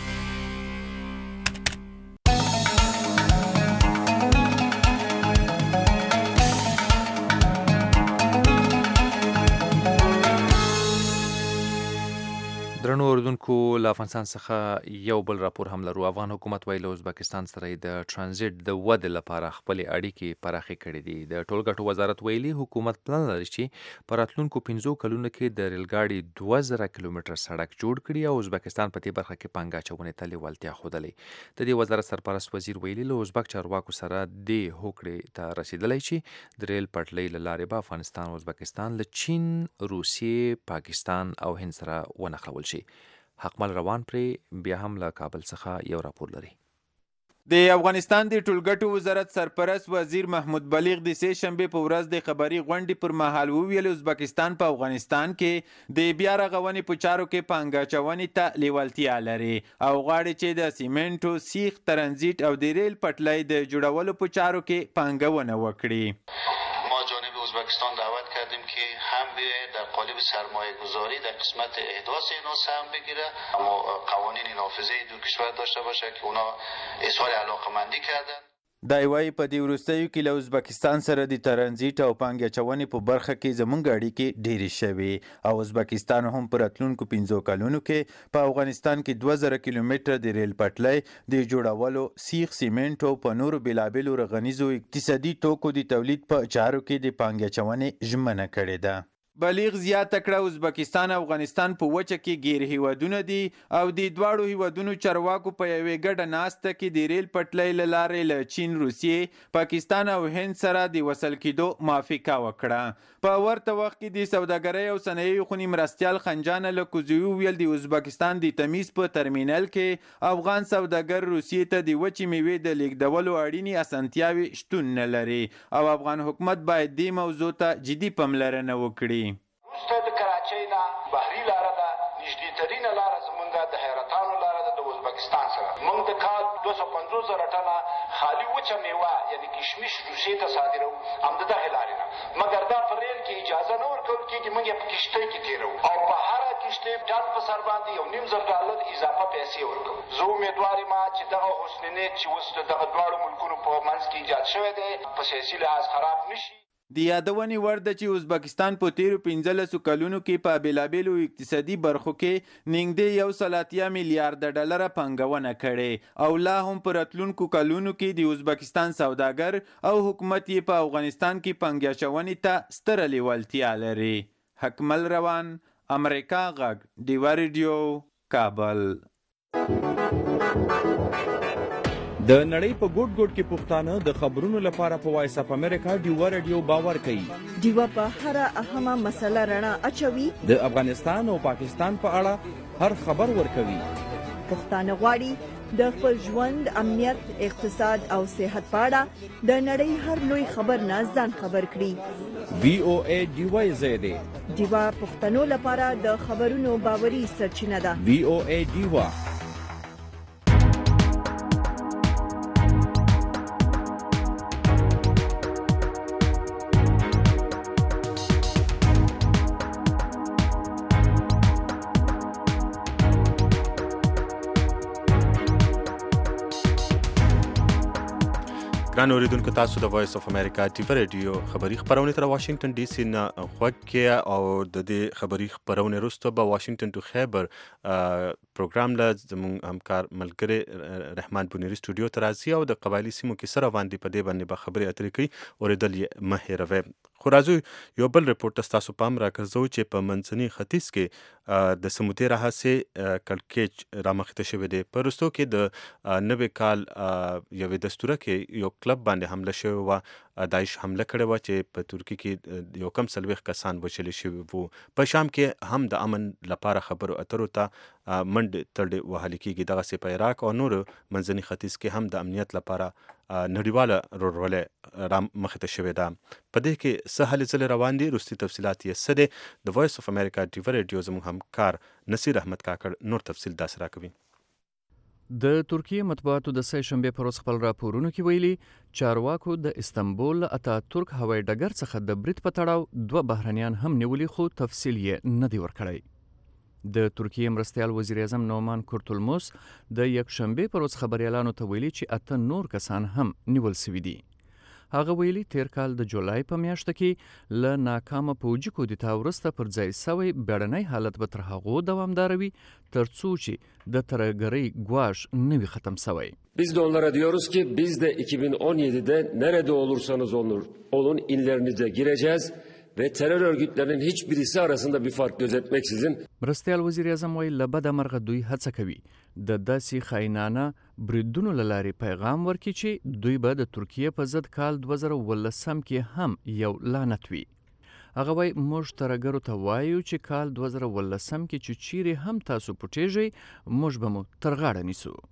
درنو اردوونکو له افغانستان څخه یو بل راپور هم لرو. افغان حکومت وایي له ازبکستان سره د ترانزیت د ودې لپاره خپلې اړیکې پراخې کړې دي. د ټولګټو وزارت ویلي حکومت پلان لري چې په راتلونکو پنځو کلونو کې د ریل ګاډي دوه زره کیلومتر سړک جوړ کړي او ازبکستان په دې برخه کې پانګه اچونې ته لیوالتیا ښودلې. د دې وزارت سرپرست وزیر ویلي له ازبک چارواکو سره دې هوکړې ته رسیدلی چې د ریل پټلۍ له لارې به افغانستان او ازبکستان له چین، روسیې، پاکستان او هند سره ونښلول شي. حقمل روان پرې بیا هم له کابل څخه یو راپور لري. د افغانستان د ټولګټو وزارت سرپرست وزیر محمود بلیغ د سه شنبه په ورځ د خبري غونډې پر مهال وویل ازبکستان په افغانستان کې د بیا رغونې په چارو کې پانګه اچونې ته لیوالتیا لري او غواړي چې د سیمنټو، سیخ، ترانزیت او د ریل پټلۍ د جوړولو په چارو کې پانګونه وکړي. ما جانب ازبکستان دعوت کردیم که هم به در قالب سرمایه گذاری در قسمت احداث اینا سهم بگیره، اما قوانین نافذه دو کشور داشته باشه که اونا اظهار علاقمندی کردن. دا وایي په دې وروستیو کې له ازبکستان سره د ترانزیت او پانګه اچونې په برخه کې زموږ اړیکې ډېرې شوې او ازبکستان هم په راتلونکو پنځو کلونو کې په افغانستان کې دوه زره کیلومتره د ریل پټلۍ د جوړولو، سیخ، سیمنټ او په نورو بېلابېلو رغنیزو اقتصادي توکو د تولید په چارو کې د پانګه اچونې ژمنه کړې ده. بلیغ زیاته کړه ازبکستان او افغانستان په وچه کې غیر هیوادونه دي او د دواړو هیوادونو چارواکو په یوې ګډه ناسته کې د ریل پټلۍ له لارې له چین، روسیې، پاکستان او هند سره د وصل کېدو موافقه وکړه. په ورته وخت کې د سوداګرۍ او صنایعو خونې مرستیال خنجان الکوزي وویل د ازبکستان د تمیز په ترمینل کې افغان سوداګر روسیې ته د وچې میوې د لیږدولو اړینې اسانتیاوې شتون نه لري او افغان حکومت باید دې موضوع ته جدي پاملرنه وکړي. وروسته د کراچۍ نه بحري لاره ده، نږدېترینه لاره زمونږ د حیرتانو لاره ده د ازبکستان سره. موږ د کال دوه سوه پنځوس زره ټنه خالي وچه میوه یعنې کشمش روسیې ته صادروو، هم د دغې لارې نه. مګر دا په ریل کې اجازه نه ورکول کېږي، موږ یې په کښتۍ کې تېروو او په هره کښتۍ ټن په سر باندې یو نیم زر ډالر اضافه پیسې ورکوو. زه امیدوار یم چې دغه حسن نیت چې اوس د دغه دواړو ملکونو په منځ کې ایجاد شوی دی په سیاسي لحاظ خراب نه شي. د یادونې وړ ده چې ازبکستان په تیرو پنځلسو کلونو کې په بېلابېلو اقتصادي برخو کې نږدې یو سل اتیا میلیارده ډالره پانګونه کړې او لا هم په راتلونکو کلونو کې د ازبکستان سوداګر او حکومت یې په افغانستان کې پانګه اچونې ته ستره لیوالتیا لري. حکمل روان، امریکا غږ، ډیوا ریډیو، کابل. د نړۍ په ګوټ ګوټ کې پښتانه د خبرونو لپاره په وایس اف امریکا ډیوا ریډیو باور کوي. ډیوا په هر اهمه مسله رڼا اچوي. د افغانستان او پاکستان په اړه هر خبر ورکوي. پښتانه غواړي د خپل ژوند، امنیت، اقتصاد او صحت په اړه د نړۍ هر لوی خبر نه ځان خبر کړي. وی او ای ډیوا زیاده ډیوا پښتنو لپاره د خبرونو باوري سرچینه ده. وی او ای ډیوا. ګران اوریدونکو، تاسو د وایس اف امریکا ډیوا ریډیو خبري خبرونه تر واشنگټن ډي سي نه غوږ کې او د دې خبري خبرونه وروسته به واشنگټن ټو خیبر پروګرام له زموږ همکار ملګری رحمان بونیری سټوډیو ته راځي او د قبایلي سیمو کې سره باندې په دې باندې به خبرې اترې کوي. اوریدل یې مه هېروئ. خو راځو یو بل رپورټ ته ستاسو پام راګرځوو چې په منځني ختیځ کې د سموتیرا هڅې کړکېچ رامخته شوی دی. په وروستو کې د نوي کال یوې دستوره کې یو کلب باندې حمله شوې وه. داعش حمله کړې وه چې په ترکیه کې یو کم څلوېښت کسان وژلي شوي وو. په شام کې هم د امن لپاره خبرو اترو ته منډې ترډې وهلې کېږي. دغسې په عراق او نورو منځني ختیځ کې هم د امنیت لپاره نړیواله رورولۍ را مخته شوې ده. په دې کې څه هلې ځلې روان دي، وروستي تفصیلات یې څه دی؟ د وایس اف امریکا ډیوا ریډیو زموږ همکار نصیر احمد کاکړ نور تفصیل داسې راکوي. د ترکیه مطبوعاتو د سه شنبې پر ورځ خپل راپورونو کې ویلي چارواکو د استنبول اتا ترک هوایي ډګر څخه د برید په تړاو دوه بهرنیان هم نیولي، خو تفصیل یې نه دی ورکړی. د ترکیه مرستیال وزیر اعظم نومان کورتولموس د یکشنبې پر ورځ خبریالانو ته ویلي چې اته نور کسان هم نیول سوي دي. هغه ویلي تیر کال د جولای په میاشت کې له ناکامه پوجي کودتا وروسته پر ځای سوی بیړنی حالت به تر هغو دوامدار وي ترڅو چې د ترهګرۍ ګواښ نه وي ختم سوی. Biz de onlara diyoruz ki biz de iki bin on yedide nerede olursanız olur, olun illerinize gireceğiz ve terör örgütlerinin hiçbirisi arasında bir fark gözetmeksizin. مرستیال وزیر اعظم وایي له بده مرغه دوی هڅه کوي د داسې خاینانه بریدونو له لارې پیغام ورکړي چې دوی به د ترکیې په ضد کال دوه زره اوولسم کې هم یو لعنت وي. هغه وایي موږ ترهګرو ته وایو چې کال دوه زره اوولسم کې چې چیرې هم تاسو پټیږئ موږ به مو تر غاړه نیسو.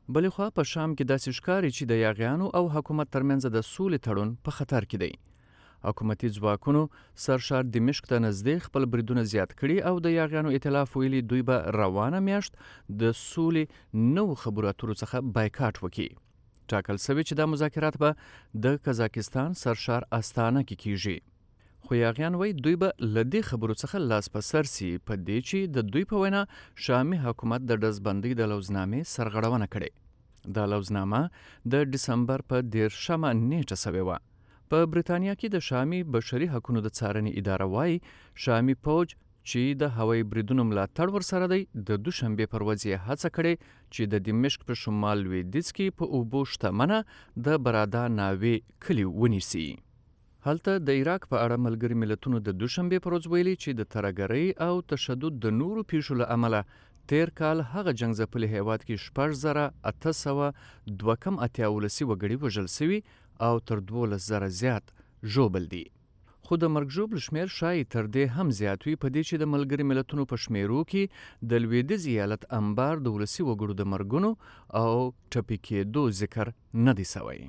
بلې خوا په شام کې داسې ښکاري چې د یاغیانو او حکومت ترمنځ د سولې تړون په خطر کې دی. حکومتي ځواکونو سرشار دمشق ته نږدې خپل بریدونه زیات کړي او د یاغیانو ائتلاف ویلي دوی به روانه میاشت د سولې نوو خبرو اترو څخه بایکاټ وکړي. ټاکل سوي چې دا مذاکرات به د قزاقستان سرشار استانه کې کیږي. خو یاغیان وایي دوی به له دې خبرو څخه لاس په سر سي په دې چې د دوی په وینا شامي حکومت د ډزبندۍ د لوزنامې سرغړونه کړې. دا لوزنامه د ډسمبر په دیرشمه نیټه سوې وه. په بریتانیا کې د شامي بشري حقونو د څارنې اداره وایي شامي پوج چې د هوایي بریدونو ملاتړ ورسره دی د دوشنبې پر ورځ یې هڅه کړې چې د دمشق په شمال لویدیځ کې په اوبو شتمنه د برادا ناوې کلي ونیسي. هلته د عراق په اړه ملګري ملتونو د دوشنبې پر ورځ ویلي چې د ترهګرۍ او تشدد د نورو پیښو له امله تیر کال هغه جنګ ځپلي هیواد کې شپږ زره اته سوه دوه کم اتیا ولسي وګړي وژل سوي او تر دولس زره زیات ژوبل دي. خو د مرګ ژوبل شمیر شاید تر دې هم زیات وي په دې چې د ملګري ملتونو په شمیرو کې د لویدیځ ایالت انبار د ولسي وګړو د مرګونو او ټپي کېدو ذکر نه دی سوی.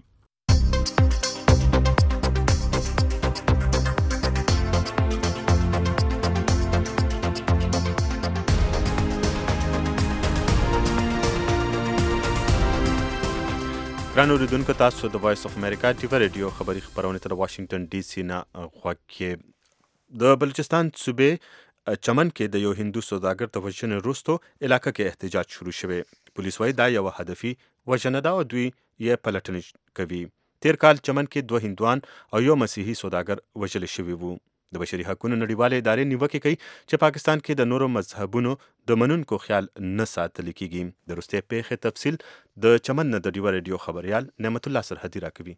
ګران اوریدونکو تاسو د وایس اف امریکا ټیوی ریډیو خبري خبرونه ته د واشنگټن ډي سي نه غوږ کې. د بلوچستان صوبې چمن کې د یو هندو سوداګر د وژنې وروستو علاقه کې احتجاج شروع شوی. پولیس وایي دا یو هدفي وژنه ده او دوی یې پلټنه کوي. تیر کال چمن کې دوه هندوان او یو مسیحي سوداګر وژل شوي وو. د بشري حقونو نړیوالې ادارې نیوکې کوي چې پاکستان کې د نورو مذهبونو د منونکو خیال نه ساتل کیږي. د وروستۍ پیښې تفصیل د چمن نه د ډیوه ریډیو خبریال نعمت الله سرحدي راکوي.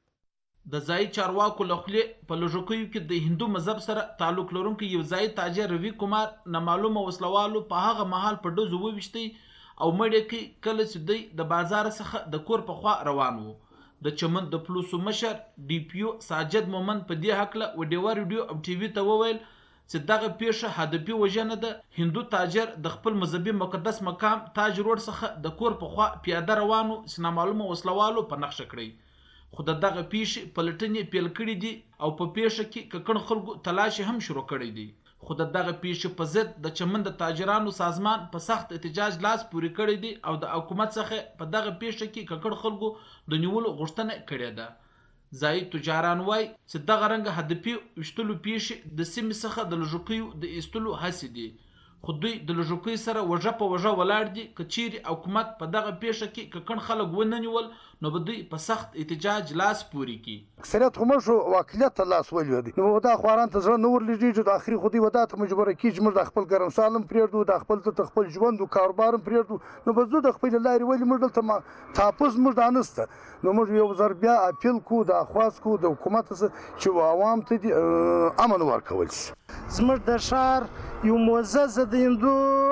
د ځای چارواکو له خولې په لوژوکیو کې د هندو مذهب سره تعلق لرونکي یو ځای تاجر روي کمار نامعلومه وسلوالو په هغه مهال په ډزو وویشتي او مړی کې کله چې دوی د بازار څخه د کور په خوا روان وو. د چمن د پلوسو مشر ډي پی او ساجد مومن په دې هکله و ډیوا ریډیو او ټي وي ته وویل چې دغه پیښه هدفي وژنه ده. هندو تاجر د خپل مذهبي مقدس مقام تاج روډ څخه د کور په خوا پیاده روانو چې نامعلومه وسلوالو په نقشه کړی. خو د دغه پیښې پلټنې پیل کړي دي او په پیښه کې ککړ خلکو تلاشي هم شروع کړی دی. خو د دغه پیښې په ضد د چمن د تاجرانو سازمان په سخت احتجاج لاس پورې کړی دی او د حکومت څخه په دغه پیښه کې ککړ خلکو د نیولو غوښتنه کړې ده. ځایي تجاران وایي چې دغه رنګه هدفي ویشتلو پیښې د سیمې څخه د لوژوکیو د ایستلو هڅې دي. خو دوی د لوژوکیو سره وژه په وژه ولاړ دي. که چیرې حکومت په دغه پیښه کې ککړ خلک ونه نیول نو به دوی په سخت احتجاج لاس پورې کړي. اکثریت خو موږ واکلیت ته لاس ولوېدی نو دا خواران ته زړه نه ورلېږي د اخري خو دوی به دا ته مجبوره کېږي موږ د خپل ګرمسال هم پرېږدو د خپل ته خپل ژوند و کاروبار هم پرېږدو نو به زه د خپلې لارې ولې موږ دلته تحفظ موږ دا نسته نو موږ یو ځل بیا اپیل کوو د خواست کوو د حکومت چې عوام ته دې امن ورکول شي. زموږ د ښار یو معزز د هندو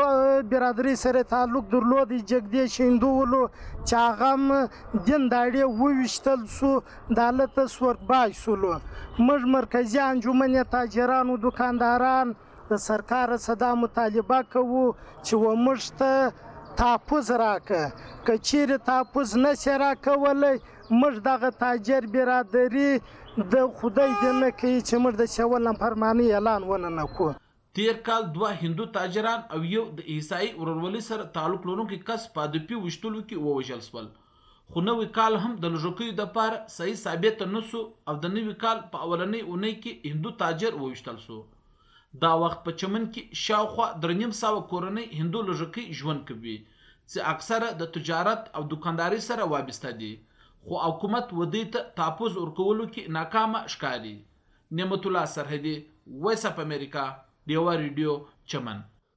برادرۍ سره تعلق درلود جګدیش هندو ولو چې هغه هم دین داړې وویشتل سو د هلته سوربای سولو. موږ مرکزي انجمن تاجران و دکانداران د سرکار صدا مطالبه کوو چې و موږ ته تحفظ راکړه. که چیرې تحفظ نشي راکولی موږ دغه تاجر برادري د خدای دې نه کوي چې موږ د چول نافرمانۍ اعلان ونه نه کړو. تیر کال دوه هندو تاجران او یو د عیسائی ورورولۍ سره تعلق لرونکي کس په هدفي ویشتلو کې ووژل شول. خو نوی کال هم د لوژوکیو دپاره صحیح ثابته نه سو او د نوي کال په اولنۍ اونۍ کې هندو تاجر وویشتل سو. دا وخت په چمن کې شاوخوا درې نیم سوه کورنۍ هندو لوژوکي ژوند کوي چې اکثره د تجارت او دکاندارۍ سره وابسته دي. خو حکومت و دوی ته تحفظ ورکولو کې ناکامه ښکاري. نعمت الله سرحدي، وایس اف امریکا، ډیوا ریډیو، چمن.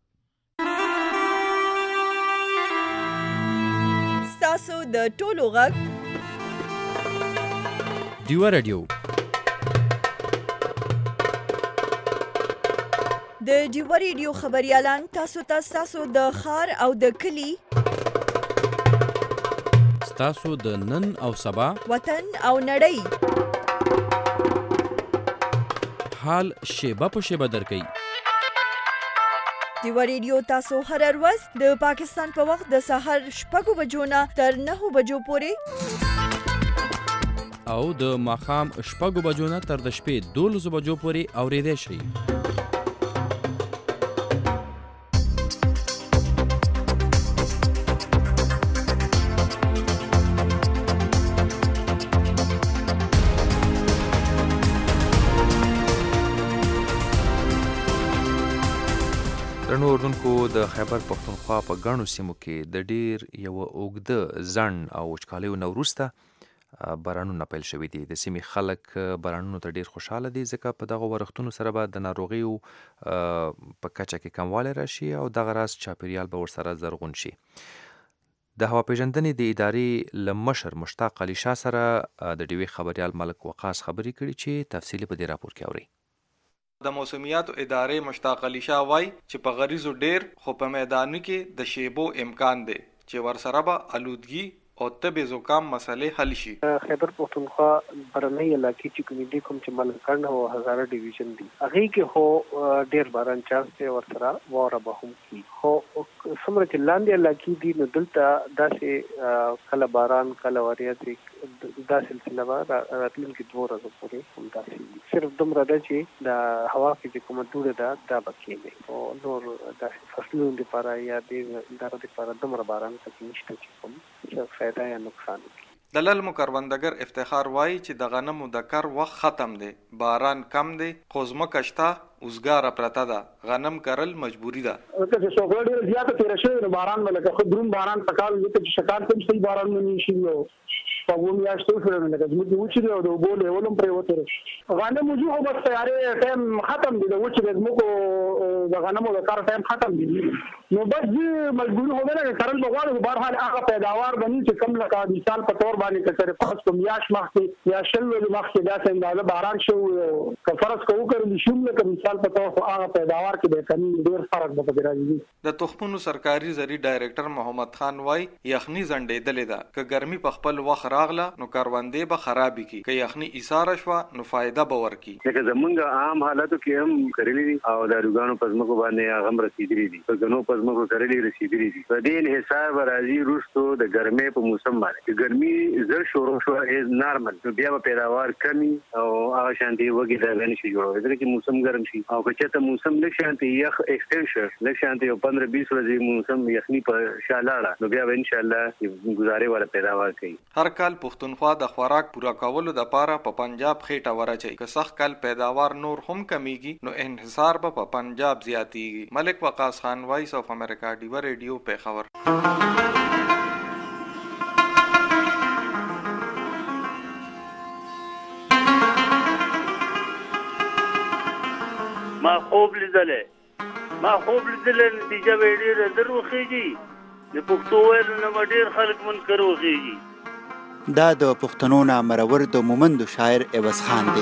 ستاسو د ټولو غږ ډیوا ریډیو. د ډیوا ریډیو خبریالان تاسو ته ستاسو د ښار او د کلي ستاسو د نن او سبا وطن او نړۍ حال شیبه په شیبه درکوي. د دیوا ریډیو تاسو هر ورځ د پاکستان په وخت د سهار شپږو بجو نه تر نهو بجو پورې او د ماښام شپږو بجو نه تر د شپې دولسو بجو پورې اورېدای شئ. درنو اردوونکو، د خیبر پښتونخوا په ګڼو سیمو کې د ډیر یو اوږده ځنډ او وچکالیو نه وروسته بارانونه پیل شوي دي. د سیمې خلک بارانونو ته ډیر خوشحاله دي، ځکه په دغه ورښتونو سره به د ناروغیو په کچه کې کموالی راشي او دغه راز چاپیریال به ورسره زرغون شي. د هوا پیژندنې د ادارې له مشر مشتاق علي شاه سره د ډیوې خبریال ملک وقاص خبرې کړي چې تفصیلي په دې راپور کې اورئ. د موسمیاتو ادارې مشتاق علي شاه وایي چې په غریزو ډیر خو په میدانو کې د شیبو امکان دی چې ورسره به آلودګي او طب زکام مسئلې حل شي. خیبر پښتونخوا برنۍ علاقې چې کوم دي کوم چې ملکند او هزاره ډیویژن دي هغه کې هو ډیر باران چانس دی ورسره واره به هم کی خو څومره چې لاندې علاقې دي نو دلته داسې کله باران کله وریځ دا سلسله به راتلونکي دوه ورځې پورې همداسې وي. صرف دومره ده چې د هوا کې چې کومه دوړه ده دا به کېږي او نور داسې فصلونو دپاره یا دې ادارو دپاره دومره باران پکې نشته چې کوم فایده یا نقصان وکړي. دلال مکروندګر افتخار وایي چې د غنمو د کر وخت ختم دی، باران کم دی، خو ځمکه شته اوزګاره پرته ده، غنم کرل مجبوري ده. که چې څوک ډېره زیاته تېره شوې نو باران به لکه ښه دروند باران په کال ځکه چې شکال کوم صحیح بارانونه نه شي او په اووه میاشتې وشوې نو لکه ځمکې وچې دي او د اوبو لیول هم پرېوتی دی. غنم وځي خو بس تیارې ټایم ختم دی، د وچې د ځمکو د غنمو د کار ټایم ختم دی نو بس دې مجبوري خو نه ده کرل به غواړو. بهرحال هغه پیداوار به نه چې کوم لکه مثال په طور باندې که چېرې فرض کړو میاشت مخکې یا شل ورځې مخکې داسې اندازه باران شوی او که فرض که وکړلي شوم لکه مثال په طور خو هغه پیداوار کې به کمی ډېر فرق به پکې راځي. د تخمونو سرکاري زرعي ډایرکټر محمد خان وایي یخني ځنډېدلې ده، که ګرمي په خپل وخت راغله نو کروندې به خرابې کړي، که یخني ایساره شوه نو فایده به ورکړي. لکه زمونږ عام حالاتو کې هم کرلي دي او د اروګانو په ځمکو باندې هغه هم رسېدلي دي، په ګنو په ځمکو کرلي رسېدلي دي. په دې انحصار به راځي وروستو د ګرمۍ په موسم باندې چې ګرمي زر شروع شوه از نارمل نو بیا به پیداوار کمي او هغه شانتې وږي ځای نشي جوړولی ځکه چې موسم ګرم شي او که چېرته موسم لږ شانتې یخ ایکسټینډ شو لږ شانتې یو پندره بیس ورځې موسم یخني په شا لاړه نو بیا به انشاءالله ګزارې والا پیداوار کوي. هر کال پښتونخوا د خوراک پوره کولو دپاره په پنجاب خېټه ورچوي، که سخت کال پیداوار نور هم کمیږي نو انحصار به په پنجاب زیاتیږي. ملک وقاص خان، وایس آف امریکا، ډیوا ریډیو، پیښور. ما خوب لیدلې ما خوب لیدلې نتیجه به ډېره زر وخېږي، د پښتو ویلو نه به ډېر خلک منکر وخېږي. دا د پښتنو نه مرور د مومندو شاعر عوض خان دی.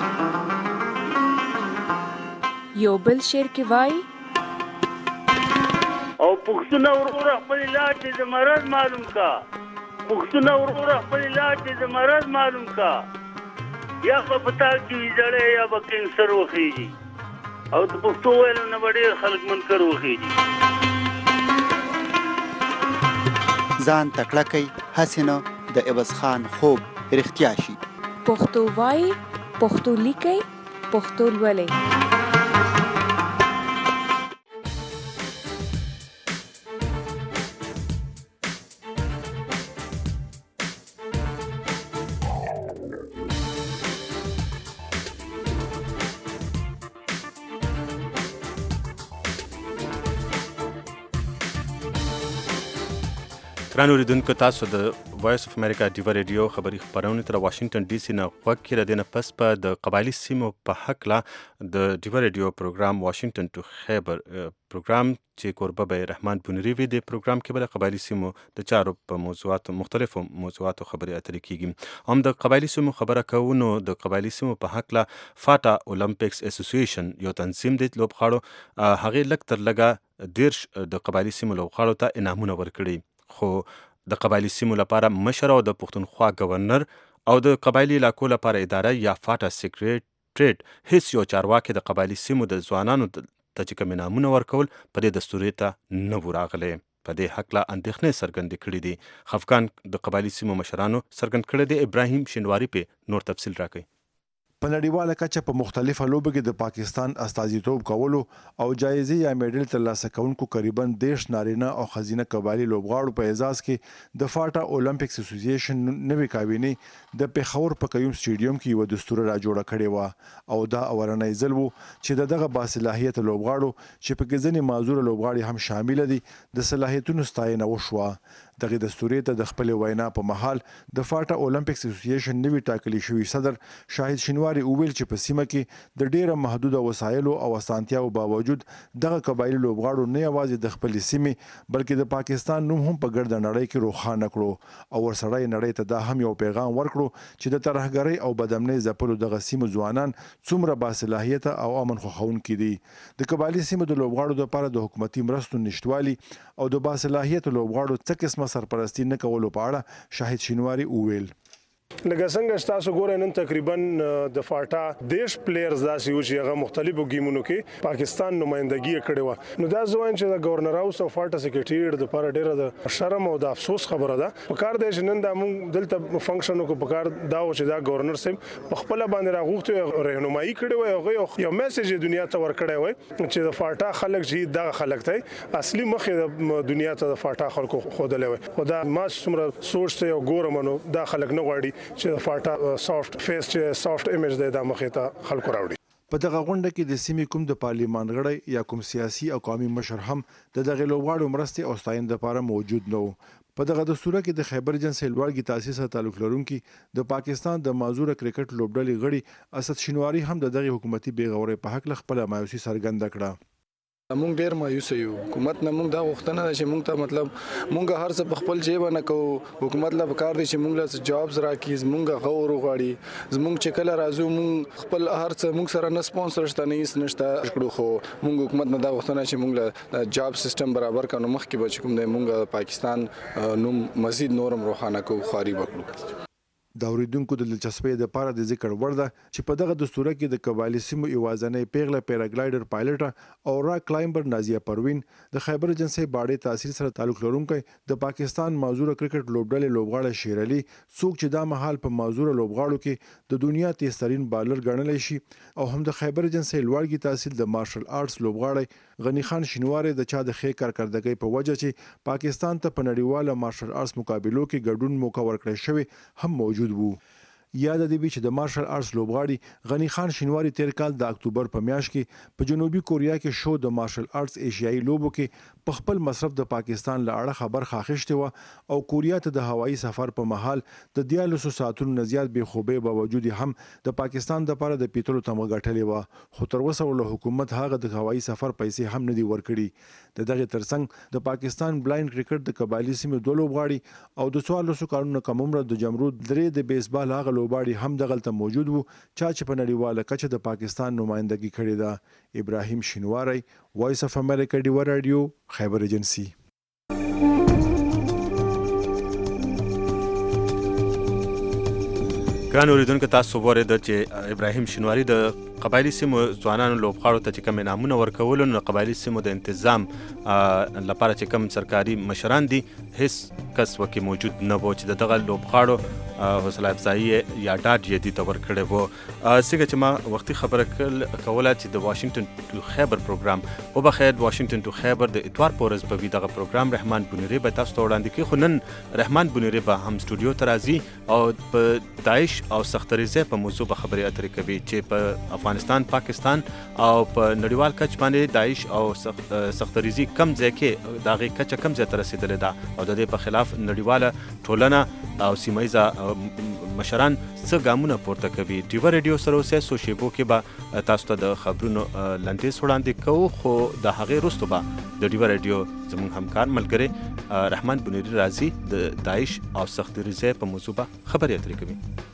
یو بل شعر کې وایي او پښتونه وروره خپل علاج دې د مرض معلوم کا، پښتونه وروره خپل علاج دې د مرض معلوم کا، یا به په تا کې وي زړی یا به کینسر وخېږي او د پښتو ویلو نه به ډېر خلک منکر وخېږي. ځان تکړه کوي هسې نه د عوض خان خوب رښتیا شي. پښتو وایي، پښتو لیکئ، پښتو لولئ. ګران اوریدونکو، تاسو د وایس اف امریکا ډیوا ریډیو خبري خپرونې تر واشنگټن ډي سي نه غوږ کې را دې نه پس په د قبایلي سیمو په هکله د ډیوا ریډیو پروګرام واشنگټن ټو خیبر پروګرام چې کوربه به رحمان بونری وي. د پروګرام کې به د قبایلي سیمو د چارو په موضوعاتو مختلفو موضوعاتو خبرې اترې کیږي. هم د قبایلي سیمو خبره کوو نو د قبایلي سیمو په هکله فاټا اولمپکس اسوسییشن یو تنظیم دی لوبغاړو هغې لږ تر لږه دېرش د قبایلي سیمو لوبغاړو ته انعامونه ورکړي، خو د قبایلي سیمو لپاره مشر او د پښتونخوا گورنر او د قبایلي علاقو لپاره اداره یا فاټا سیکریټریټ هیڅ یو چارواکي د قبایلي سیمو د ځوانانو ته چې کوم انعامونه ورکول په دې دستوري ته نه و راغلی. په دې هکله اندېښنې څرګندې کړي دي. خفقان د قبایلي سیمو مشرانو څرګند کړی دی. ابراهیم شینواري په نور تفصیل راکوي. په نړیواله کچه په مختلفو لوبو کې د پاکستان استازیتوب کولو او جایزې یا میډل ترلاسه کوونکو تقریبا دیش نارینه او ښځینه قبایلي لوبغاړو په اعزاز کې د فاټا اولمپکس اسوسییشن نوې کابینې د پېښور په قیوم سټیډیوم کې یو دستور را جوړه کړې و او دا اورنۍ ځل و چې دغه باصلاحیت لوبغاړو چې په کې ځینې معذور لوبغاړي هم شامل دي د صلاحیتونو ستاینه وشوه. دغه دستوري ته د خپل وینا په محل د فاټا اولمپکس اسوسییشن نوی ټاکلي شوی صدر شاهد شینواري وویل چې په سیمه کې د ډیره محدوده وسایلو او اسانتیاو باوجود دغه قبایلی لوبغاړو نه یوازې د خپل سیمې بلکې د پاکستان نوم هم په ګرد نړۍ کې روښانه کړو او ورسره نړۍ ته دا هم یو پیغام ورکړو چې د ترهګرۍ او بدامنۍ ځپلو دغه سیمو ځوانان څومره باصلاحیت او امن خوښونکي دي. د قبایلی سیمو د لوبغاړو لپاره د حکومتي مرستو نشټوالي او د باصلاحیت لوبغاړو څه قسمه سرپرستی نه کولو په اړه شاهد شینواري وویل. لکه څنګه تاسو ګورئ نن تقریبا د فاټا دیش پلیئرز داسې و چې هغه مختلفو گیمونو کې پاکستان نمائندګي کړې و. نو دا ځوان چې د گورنر هاوس او فاټا سیکریټریټ د لپاره ډیره د شرم او د افسوس خبره ده. په کار دی چې نن دا موږ دلته فنکشن وکړو. په کار دا و چې دا گورنر صاحب په خپل باندې راغوښته رهنمایي کړې و. هغه یو میسج دنیا ته ورکړی و چې د فاټا خلک چې دغه خلک ته اصلي مخې د دنیا ته د فاټا خلکو خودلې و. خو دا ما څومره سوچ ته یو ګورم نو دا خلک نه غواړي چې د فاټا سافت فیس چې سافت ایمیج دی د مخې ته خلکو راوړي. په دغه غونډه کې د سیمې کوم د پارلیمان غړی یا کوم سیاسي او قومي مشر هم د دغه لوبغاړو مرستې او ستاینې لپاره موجود نه و. په دغه دستور کې د خیبر جنسي لوړګي تاسیس سره تعلق لرونکي د پاکستان د معذور کرکټ لوبډلې غړي اسد شینواري هم د دغه حکومتي بیغورۍ په حق خپل مایوسي څرګنده کړه. مونږ ډیر مایوس یو. حکومت نه مونږ دا غوښتنه ده چې مونږ ته مطلب مونږ هر څه په خپل جیب نه کوو. حکومت لا پکار دی چې مونږ له جابز راکړي. مونږ غوړ غواړي. زمونږ چې کله راځو مونږ خپل هر څه مونږ سره نه سپانسر شته نه هیڅ نشته کړو. خو مونږ حکومت نه دا غوښتنه چې مونږ له جاب سیستم برابر کړو. مخکې به چې کوم دی مونږ پاکستان نوم مزید نورم روښانه کوو خاري وکړو. د اوریدونکو د دلچسپۍ لپاره د ذکر وړ ده چې په دغه دستور کې د قبایلی سیمو یوازینۍ پیغله پیراګلایډر پایلټ او را کلایمبر نازیه پروین د خیبر جنسي باډي تحصیل سره تعلق لرونکي د پاکستان معذور کرکټ لوبډلې لوبغاړی شیر علي څوک چې دا مهال په معذور لوبغاړو کې د دنیا تیزترین بالر ګڼل شي او هم د خیبر جنسي لوړګي تحصیل د مارشل آرټس لوبغاړی غنی خان شینواری د چا د خې کارکردګۍ په وجه چې پاکستان ته په نړیواله مارشل آرټس مقابلو کې ګډون موقع ورکړی شوی هم موجود وو. یاد دی چې د مارشل آرټس لوبغاړي غنی خان شینواری تیر کال د اکتوبر په میاشت کې په جنوبي کوریا کې شو د مارشل آرټس ایشیایي لوبو کې په خپل مصرف د پاکستان له اړه خبر خاخشته و او کوریا ته د هوایي سفر په محل د دیالسو ساعتونو نه زیات بې خوبۍ باوجود هم د پاکستان د لپاره د پیټرو تمغه غټلې و. خو تر اوسه له حکومت هغه د هوایي سفر پیسې هم نه دی ورکړي. د دغه ترڅنګ د پاکستان بلایند کرکټ د قبایلی سیمې دوه لوبغاړي او د څوارلسو کارونو کم عمره د جمرود درې د بیسبال هغه لوبغاړي هم دغلته موجود وو چا چې په نړیواله کچه د پاکستان نمائندګي کړې ده. ابراهیم شینواری، وایس اف امریکا ډیوا رادیو، خیبر ایجنسی. ګران اوریدونکو تاسو ورید چې ابراهیم شینواری د قبایلی سیمو ځوانانو لوبغاړو ته چې کوم انعامونه ورکول نو قبایلی سیمو د تنظیم لپاره چې کوم سرکاري مشران دي هیڅ کس وکي موجود نه و چې دغه لوبغاړو حوصله افزایی یا ډاډ یې دي ته ورکړی و. څنګه چې ما وختي خبره کوله چې د واشنگټن ټو خیبر پروګرام وبخیر واشنگټن ټو خیبر د اتوار په ورځ به وي دغه پروګرام رحمان بونیری به تاسو ته وړاندې کړي. خو نن رحمان بونیری به هم سټوډیو ته راځي او په داعش او سختریزه په موضوع به خبرې اترې کوي چې په افغانستان، پاکستان او په نړیوال کچ باندې داعش او سختریزي کم ځای کې د هغې کچه کم ځای ته رسېدلې ده او د دې په خلاف نړیواله ټولنه او سیمه ییزه مشران څه ګامونه پورته کوي. ډیوا ریډیو سره اوسئ، څو شیبو کې به تاسو ته د خبرونو لنډیز وړاندې کوو. خو د هغې وروسته به د ډیوا ریډیو زموږ همکار ملګری رحمان بونیری راځي د داعش او سختریزۍ په موضوع به خبرې اترې کوي.